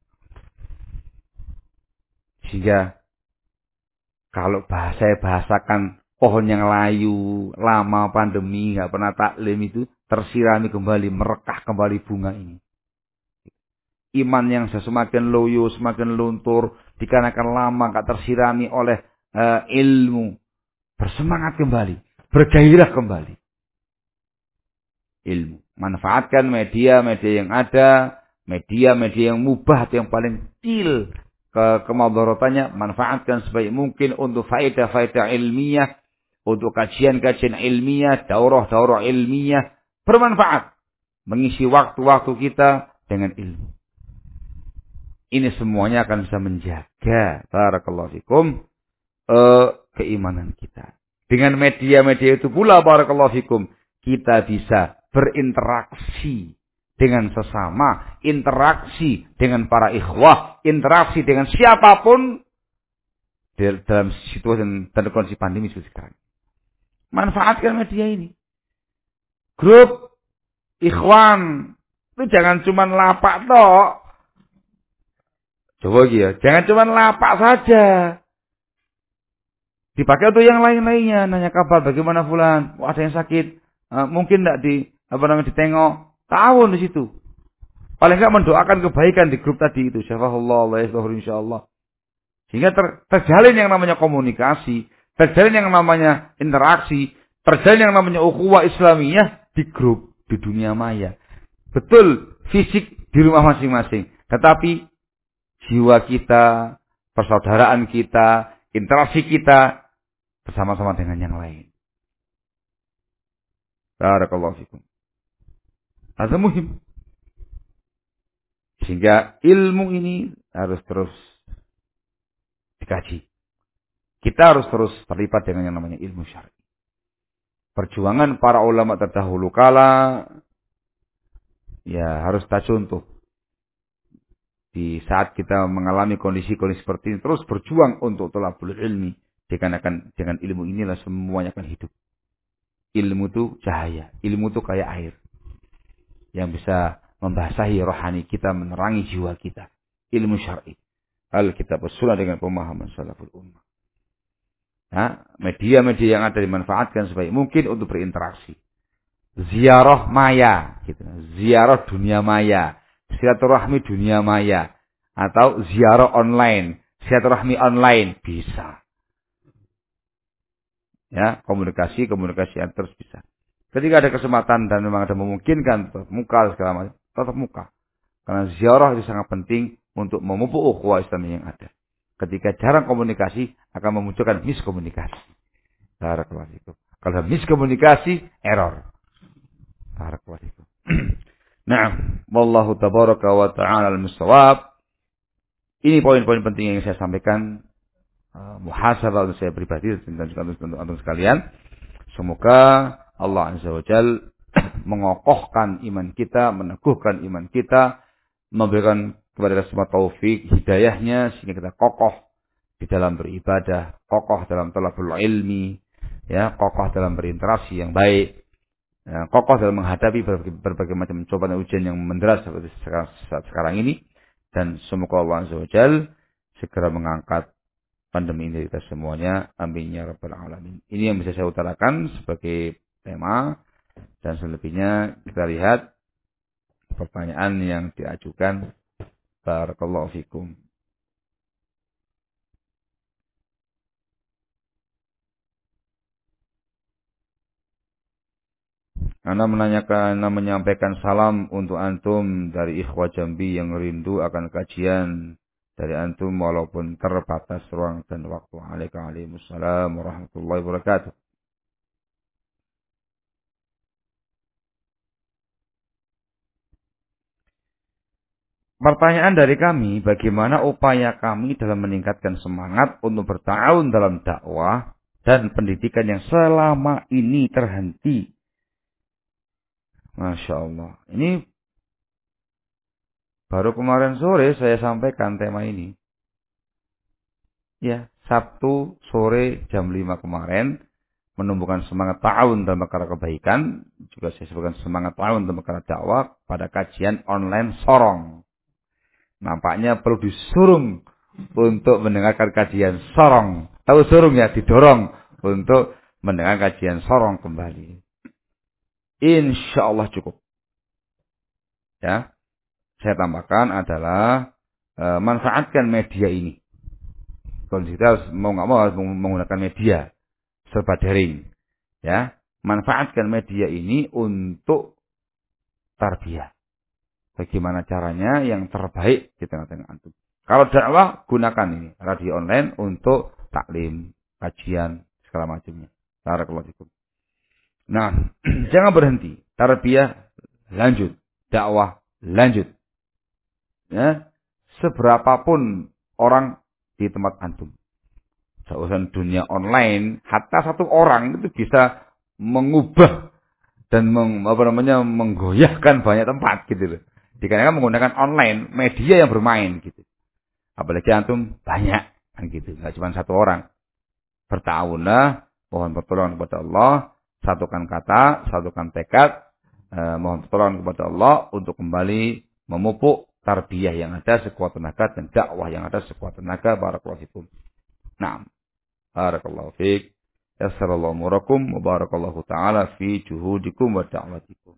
Sehingga kalau saya bahasakan pohon yang layu, lama pandemi, nggak pernah taklim itu tersirami kembali, merekah kembali bunga ini. Iman yang semakin loyo, semakin luntur, dikarenakan lama nggak tersirami oleh ilmu, bersemangat kembali, bergairah kembali. Ilmu, manfaatkan media-media yang ada, media-media yang mubah atau yang paling kecil kemadharatannya, manfaatkan sebaik mungkin untuk faedah-faedah ilmiah, untuk kajian-kajian ilmiah, daurah-daurah ilmiah, bermanfaat. Mengisi waktu-waktu kita dengan ilmu. Ini semuanya akan bisa menjaga, barakallahu fikum, keimanan kita. Dengan media-media itu pula, barakallahu fikum, kita bisa berinteraksi dengan sesama, interaksi dengan para ikhwah, interaksi dengan siapapun dalam situasi dan kondisi pandemi sekarang. Manfaatkan media ini. Grup ikhwan itu jangan cuma lapak toh. Coba ya, jangan cuma lapak saja. Dipakai untuk yang lain-lainnya, nanya kabar bagaimana fulan, ada yang sakit, mungkin enggak ditengok. Tahun di situ. Paling enggak mendoakan kebaikan di grup tadi itu. Syafahullah, Allah yaslahu insyaallah. Sehingga terjalin yang namanya komunikasi, terjalin yang namanya interaksi, terjalin yang namanya ukhuwah Islamiyah di grup, di dunia maya. Betul, fisik di rumah masing-masing. Tetapi jiwa kita, persaudaraan kita, interaksi kita bersama-sama dengan yang lain. Barakallahu fikum. Ada muhim. Sehingga ilmu ini harus terus dikaji. Kita harus terus terlibat dengan yang namanya ilmu syar'i. Perjuangan para ulama terdahulu kala, ya harus kita contoh. Di saat kita mengalami kondisi-kondisi seperti ini, terus berjuang untuk thalabul ilmi. Dikarenakan dengan ilmu inilah semuanya akan hidup. Ilmu itu cahaya. Ilmu itu kayak air. Yang bisa membasahi rohani kita, menerangi jiwa kita. Ilmu syar'i. Alkitab was-sunnah dengan pemahaman salaful ummah. Media-media yang ada dimanfaatkan sebaik mungkin untuk berinteraksi. Ziarah maya. Gitu. Ziarah dunia maya. Silaturahmi dunia maya. Atau ziarah online. Silaturahmi online. Bisa. Ya, komunikasi yang terus bisa. Ketika ada kesempatan dan memang ada memungkinkan tatap muka segala macam, tatap muka. Karena ziarah itu sangat penting untuk memupuk ukhuwah Islam yang ada. Ketika jarang komunikasi akan memunculkan miskomunikasi. Barakallahu fikum. Kalau miskomunikasi, error. Barakallahu fikum. Nah, wallahu tabaraka wa ta'ala al-mustawab. Ini poin-poin penting yang saya sampaikan. Muhasabah untuk saya pribadi dan juga untuk antum sekalian. Semoga Allah Azza wa Jalla mengokohkan iman kita, meneguhkan iman kita, memberikan kepada kita semua taufik, hidayahnya, sehingga kita kokoh di dalam beribadah, kokoh dalam talabul ilmi, ya, kokoh dalam berinteraksi yang baik, ya, kokoh dalam menghadapi berbagai macam cobaan dan ujian yang menderas seperti saat sekarang ini. Dan semoga Allah Azza wa Jalla segera mengangkat pandemi ini dari kita semuanya. Amin ya rabbal alamin. Ini yang bisa saya utarakan sebagai tema. Dan selebihnya kita lihat pertanyaan yang diajukan. Barakallahu fikum. Anda menyampaikan salam untuk antum dari Ikhwah Jambi yang rindu akan kajian dari antum walaupun terbatas ruang dan waktu. Waalaikumsalam warahmatullahi wabarakatuh. Pertanyaan dari kami, bagaimana upaya kami dalam meningkatkan semangat untuk bertahun dalam dakwah dan pendidikan yang selama ini terhenti. Masya Allah. Ini baru kemarin sore saya sampaikan tema ini. Ya, Sabtu sore jam 5 kemarin, menumbuhkan semangat ta'awun dalam perkara kebaikan. Juga saya sebutkan semangat ta'awun dalam perkara dakwah pada kajian online Sorong. Nampaknya perlu disurung untuk mendengarkan kajian Sorong. Tahu surung ya, didorong untuk mendengar kajian Sorong kembali. Insya Allah cukup. Ya, saya tambahkan adalah manfaatkan media ini. Kalau kita harus mau nggak mau harus menggunakan media serba daring. Ya, manfaatkan media ini untuk tarbiyah. Bagaimana caranya yang terbaik di tengah-tengah antum. Kalau dakwah, gunakan ini radio online untuk taklim, kajian, segala macamnya. Barakallahu fikum. Nah, jangan berhenti. Tarbiyah lanjut, dakwah lanjut. Ya, seberapapun orang di tempat antum. Urusan dunia online, hatta satu orang itu bisa mengubah dan menggoyahkan banyak tempat gitu loh. Dikarenakan menggunakan online, media yang bermain gitu. Apalagi antum banyak gitu, enggak cuma satu orang. Bertahunlah, mohon pertolongan kepada Allah, satukan kata, satukan tekad, mohon pertolongan kepada Allah untuk kembali memupuk tarbiyah yang ada sekuat tenaga dan dakwah yang ada sekuat tenaga. Barakallahu fikum. Naam. Barakallahu fiik. Yassarallahu umurakum wa barakallahu ta'ala fi juhudikum wa da'watikum.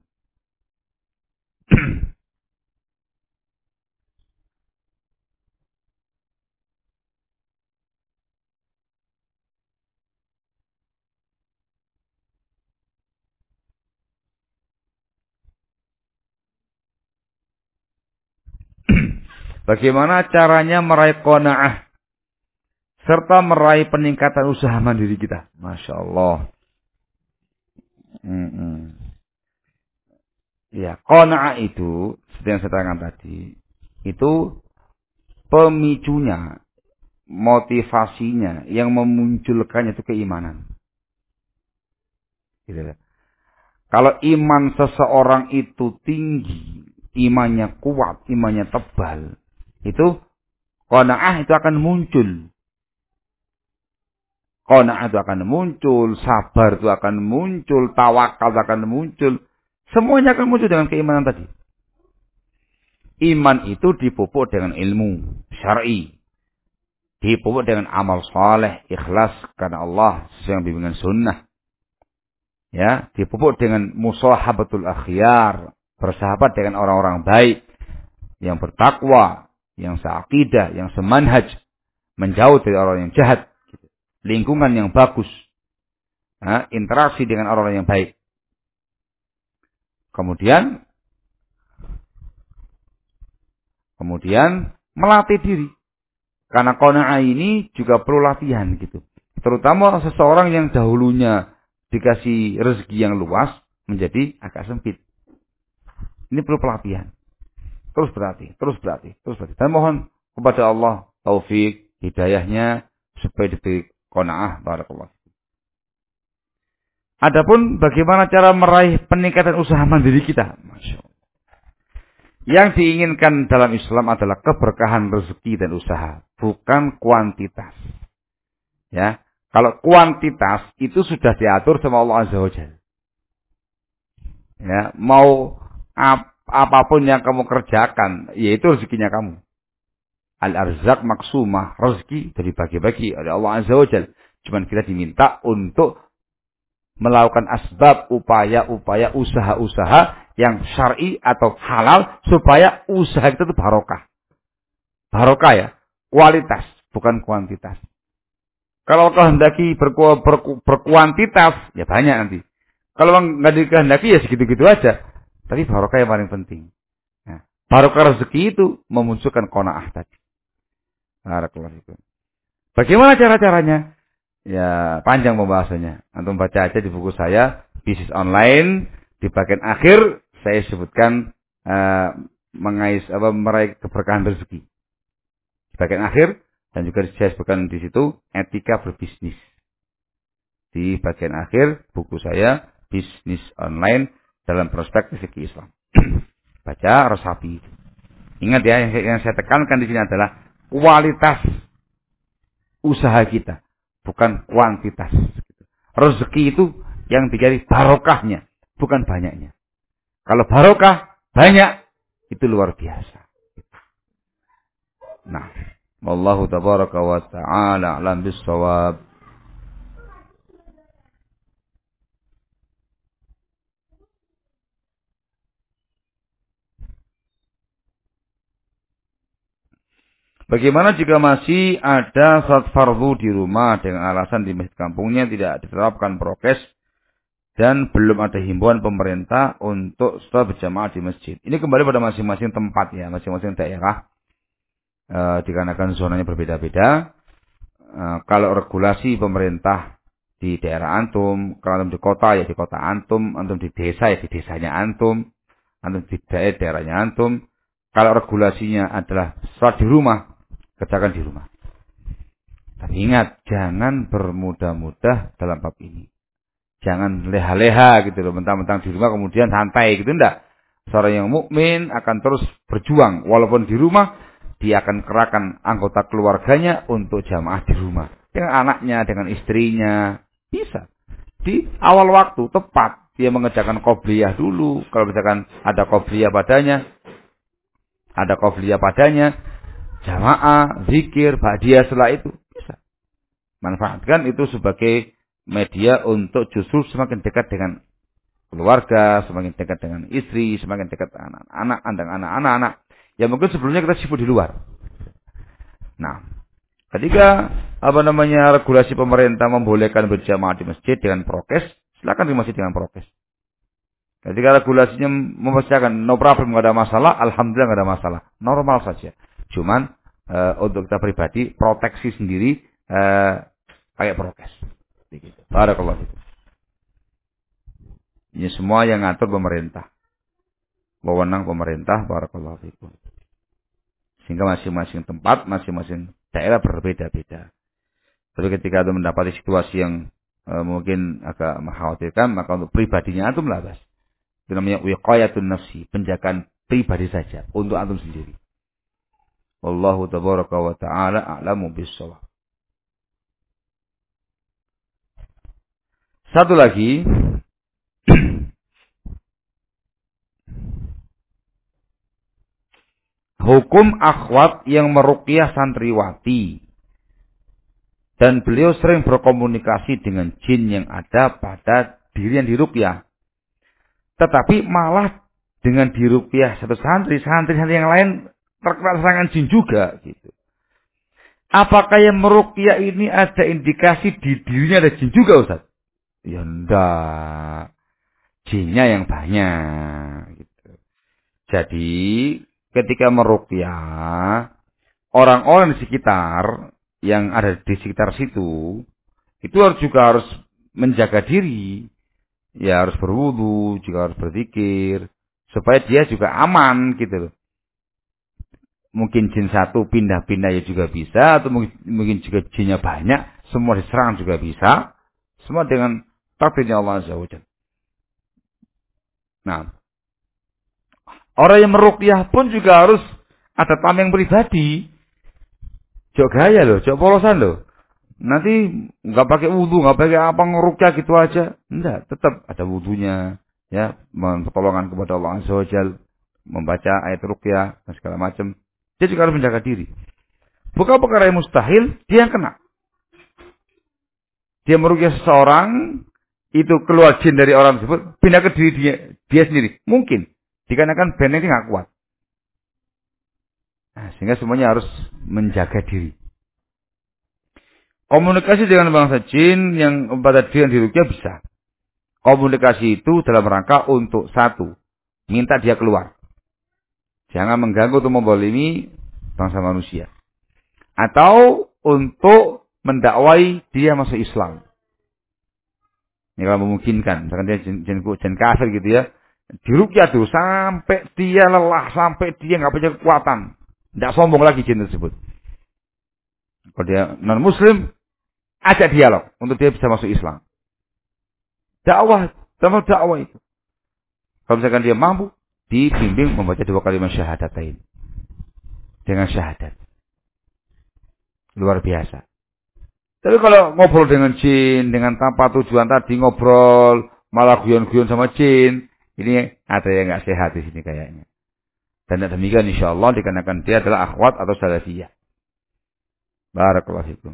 Bagaimana caranya meraih qanaah serta meraih peningkatan usaha mandiri kita? Masya Allah. Ya, qanaah itu seperti yang saya terangkan tadi, itu pemicunya, motivasinya, yang memunculkannya itu keimanan. Gitu. Kalau iman seseorang itu tinggi, imannya kuat, imannya tebal, itu qanaah itu akan muncul. Qanaah itu akan muncul, sabar itu akan muncul, tawakal itu akan muncul. Semuanya akan muncul dengan keimanan tadi. Iman itu dipupuk dengan ilmu syar'i. Dipupuk dengan amal saleh, ikhlas karena Allah sesuai bimbingan sunnah. Ya, dipupuk dengan musahabatul akhyar, bersahabat dengan orang-orang baik yang bertakwa, yang seakidah, yang semanhaj, menjauh dari orang yang jahat, lingkungan yang bagus, interaksi dengan orang yang baik. Kemudian melatih diri. Karena qanaah ini juga perlu latihan gitu. Terutama seseorang yang dahulunya dikasih rezeki yang luas menjadi agak sempit. Ini perlu pelatihan. Terus berlatih. Dan mohon kepada Allah taufik, hidayahnya supaya diberi qanaah. Barakallah. Adapun bagaimana cara meraih peningkatan usaha mandiri kita? Masya Allah. Yang diinginkan dalam Islam adalah keberkahan rezeki dan usaha, bukan kuantitas. Ya, kalau kuantitas itu sudah diatur sama Allah Azza wa Jalla. Ya, mau apapun yang kamu kerjakan, yaitu rezekinya kamu. Al-arzaq maksumah, rezeki dibagi-bagi oleh Allah Azza wa Jalla. Cuman kita diminta untuk melakukan asbab, upaya-upaya, usaha-usaha yang syar'i atau halal supaya usaha kita itu barokah. Barokah ya, kualitas bukan kuantitas. Kalau kehendaki berkuantitas ya banyak nanti. Kalau nggak dikehendaki ya segitu-gitu aja. Tapi barokah yang paling penting. Nah, barokah rezeki itu memunculkan qanaah tadi. Barakallahu. Bagaimana cara-caranya? Ya, panjang pembahasannya. Antum baca aja di buku saya, bisnis online, di bagian akhir saya sebutkan meraih keberkahan rezeki. Di bagian akhir dan juga saya sebutkan di situ etika berbisnis. Di bagian akhir buku saya, bisnis online dalam perspektif fikih Islam. Baca, resapi. Ingat ya, yang saya tekankan di sini adalah kualitas usaha kita, bukan kuantitas. Rezeki itu yang dicari barokahnya, bukan banyaknya. Kalau barokah banyak, itu luar biasa. Nah, wallahu tabaraka wa ta'ala a'lam bis-shawab. Bagaimana jika masih ada salat fardu di rumah dengan alasan di masjid kampungnya tidak diterapkan prokes dan belum ada himbauan pemerintah untuk sholat berjamaah di masjid. Ini kembali pada masing-masing tempat ya, masing-masing daerah. Dikarenakan zonanya berbeda-beda. Kalau regulasi pemerintah di daerah antum, kalau antum di kota ya di kota antum di desa ya di desanya antum di daerahnya antum. Kalau regulasinya adalah sholat di rumah, kerjakan di rumah. Tapi ingat, jangan bermudah-mudah dalam bab ini. Jangan leha-leha gitu loh, mentang-mentang di rumah kemudian santai gitu, enggak. Seorang yang mukmin akan terus berjuang, walaupun di rumah, dia akan kerahkan anggota keluarganya untuk jamaah di rumah. Dengan anaknya, dengan istrinya, bisa. Di awal waktu, tepat, dia mengerjakan qobliyah dulu, kalau misalkan ada qobliyah padanya, jamaah, zikir, ba'diyah setelah itu, bisa. Manfaatkan itu sebagai media untuk justru semakin dekat dengan keluarga, semakin dekat dengan istri, semakin dekat dengan anak-anak. Ya mungkin sebelumnya kita sibuk di luar. Nah, ketika regulasi pemerintah membolehkan berjamaah di masjid dengan prokes, silakan di masjid dengan prokes. Ketika regulasinya mempercayakan no problem, nggak ada masalah, alhamdulillah nggak ada masalah, normal saja. Cuman untuk kita pribadi proteksi sendiri pakai prokes. Begitu. Barakallahu fikum. Ini semua yang ngatur pemerintah. Wewenang pemerintah, barakallahu fikum. Sehingga masing-masing tempat, masing-masing daerah berbeda-beda. Tapi ketika ada mendapati situasi yang mungkin agak mengkhawatirkan, maka untuk pribadinya antum lah bas. Itu namanya wiqayatun nafsi, penjagaan pribadi saja untuk antum sendiri. Wallahu tabaraka wa ta'ala a'lamu bis-shawab. Satu lagi, hukum akhwat yang meruqyah santriwati. Dan beliau sering berkomunikasi dengan jin yang ada pada diri yang diruqyah. Tetapi malah dengan diruqyah satu santri yang lain terkena serangan jin juga gitu. Apakah yang meruqyah ini ada indikasi di dirinya ada jin juga, Ustaz? Ya enggak. Jinnya yang banyak gitu. Jadi ketika meruqyah orang-orang di sekitar yang ada di sekitar situ itu juga harus menjaga diri, ya harus berwudu, juga harus berzikir supaya dia juga aman gitu loh. Mungkin jin satu pindah-pindah ya juga bisa, atau mungkin juga jinnya banyak, semua diserang juga bisa. Semua dengan takdirnya Allah Azza wa Jalla. Nah, orang yang meruqyah pun juga harus ada tameng pribadi. Jok gaya loh, jok polosan loh. Nanti nggak pakai wudu, nggak pakai apa ngeruqyah gitu aja. Enggak, tetap ada wudunya, ya, pertolongan kepada Allah Azza wa Jalla, membaca ayat ruqyah dan segala macam. Dia juga harus menjaga diri. Bukan perkara yang mustahil, dia yang kena. Dia meruqyah seseorang, itu keluar jin dari orang tersebut, pindah ke diri dia sendiri. Mungkin. Dikarenakan band ini nggak kuat. Nah, sehingga semuanya harus menjaga diri. Komunikasi dengan bangsa jin yang pada diri yang diruqyah bisa. Komunikasi itu dalam rangka untuk satu, minta dia keluar. Jangan mengganggu atau membolimi bangsa manusia. Atau untuk mendakwai dia masuk Islam. Ini kalau memungkinkan. Misalkan dia jin kafir gitu ya. Diruqyah tuh sampai dia lelah, sampai dia nggak punya kekuatan, nggak sombong lagi jin tersebut. Kalau dia non Muslim, ajak dialog untuk dia bisa masuk Islam. Dakwah, sama dakwah itu. Kalau misalkan dia mampu, dibimbing membaca 2 kalimat syahadatain dengan syahadat, luar biasa. Tapi kalau ngobrol dengan jin, dengan tanpa tujuan tadi ngobrol, malah guyon-guyon sama jin. Ini ada yang nggak sehat di sini kayaknya. Dan demikian insyaallah dikarenakan dia adalah akhwat atau salafiyah. Barakallahu fikum.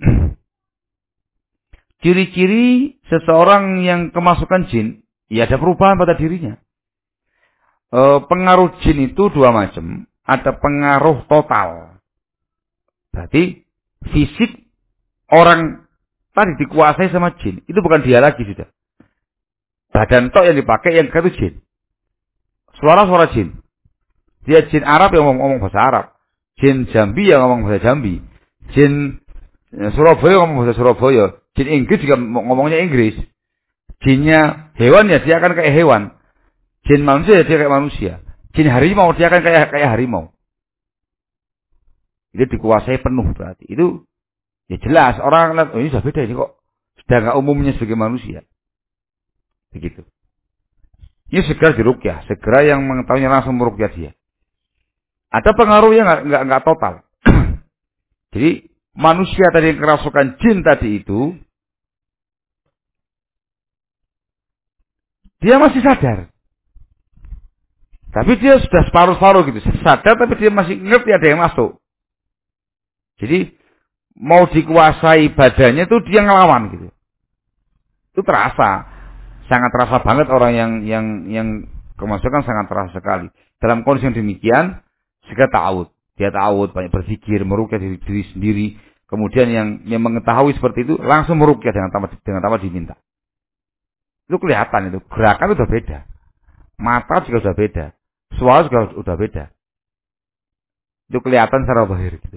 Ciri-ciri seseorang yang kemasukan jin, ya ada perubahan pada dirinya. Pengaruh jin itu 2 macam. Ada pengaruh total. Berarti fisik orang tadi dikuasai sama jin. Itu bukan dia lagi sudah. Badan tok yang dipakai yang itu jin. Suara-suara jin. Dia jin Arab yang ngomong bahasa Arab. Jin Jambi yang ngomong bahasa Jambi. Jin Surabaya ngomong bahasa Surabaya. Jin Inggris juga ngomongnya Inggris. Jinnya hewan ya dia akan kayak hewan. Jin manusia ya dia kayak manusia. Jin harimau dia akan kayak harimau. Itu dikuasai penuh berarti. Itu ya jelas orang lihat, oh ini sudah beda ini kok. Sudah nggak umumnya sebagai manusia. Begitu. Ini segera diruqyah, segera yang mengetahuinya langsung meruqyah dia. Ada pengaruh yang nggak total. Jadi manusia tadi yang kerasukan jin tadi itu, dia masih sadar. Tapi dia sudah separuh-separuh gitu. Sadar tapi dia masih ngerti ada yang masuk. Jadi mau dikuasai badannya itu dia ngelawan gitu. Itu terasa. Sangat terasa banget orang yang kemasukan sangat terasa sekali. Dalam kondisi yang demikian, segera ta'awud. Dia ta'awud, banyak berzikir, meruqyah diri sendiri. Kemudian yang mengetahui seperti itu, langsung meruqyah dengan tanpa diminta. Itu kelihatan itu. Gerakan itu sudah beda. Mata juga sudah beda. Suara juga sudah beda. Itu kelihatan secara zahir gitu.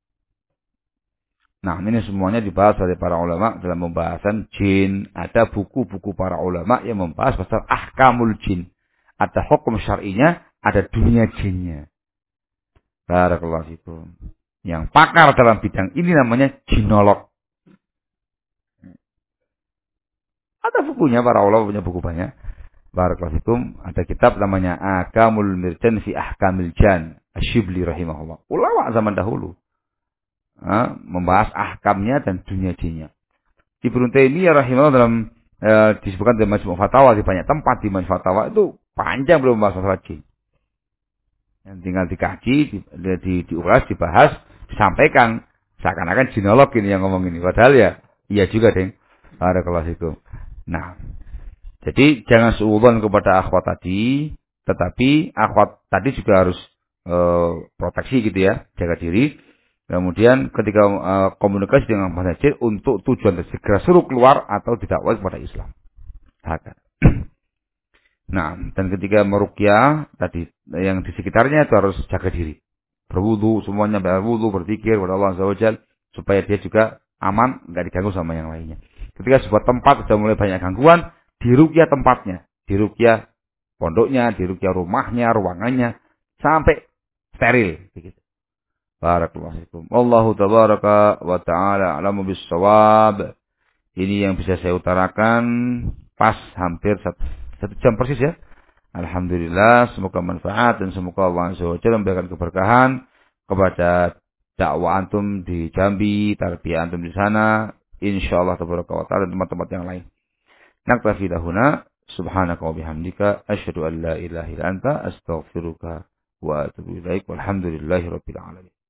Nah, ini semuanya dibahas oleh para ulama dalam pembahasan jin. Ada buku-buku para ulama yang membahas pasal ahkamul jin. Ada hukum syar'inya, ada dunia jinnya. Barakallahu fikum. Yang pakar dalam bidang ini namanya jinolog. Ada bukunya, para ulama punya buku banyak. Barakallahu fikum. Ada kitab namanya Ahkamul Mirjan fi Ahkamil Jan. Asyibli rahimahullah. Ulama zaman dahulu. Membahas ahkamnya dan dunia jinnya. Ibnu Taimiyah rahimahullah dalam disebutkan dalam Majmu' Fatawa di banyak tempat di Majmu' Fatawa itu panjang belum membahas masalah jin. Yang tinggal dikaji, diulas, dibahas, disampaikan seakan-akan jinolog ini yang ngomong ini. Padahal ya iya juga deng. Barakallahu fikum. Nah, jadi jangan suudzon kepada akhwat tadi, tetapi akhwat tadi juga harus proteksi gitu ya, jaga diri. Kemudian ketika komunikasi dengan bangsa jin untuk tujuan segera suruh keluar atau didakwai kepada Islam. Nah, dan ketika meruqyah tadi yang di sekitarnya itu harus jaga diri, berwudu, semuanya berwudu, berzikir kepada Allah Azza wa Jalla supaya dia juga aman, enggak diganggu sama yang lainnya. Ketika sebuah tempat sudah mulai banyak gangguan, diruqyah tempatnya, diruqyah pondoknya, diruqyah rumahnya, ruangannya sampai steril begitu. Barakallahu fikum. Wallahu tabaraka wa taala a'lamu bis-shawab. Ini yang bisa saya utarakan pas hampir satu jam persis ya. Alhamdulillah, semoga manfaat dan semoga Allah Azza wa Jalla memberikan keberkahan kepada dakwah antum di Jambi, tarbiyah antum di sana, insyaallah tabaraka wa taala dan tempat-tempat yang lain. Naktafi lahuna, subhanaka wa bihamdika, asyhadu an la ilaha illa anta, astaghfiruka wa atubu ilaik. Walhamdulillahirabbil alamin.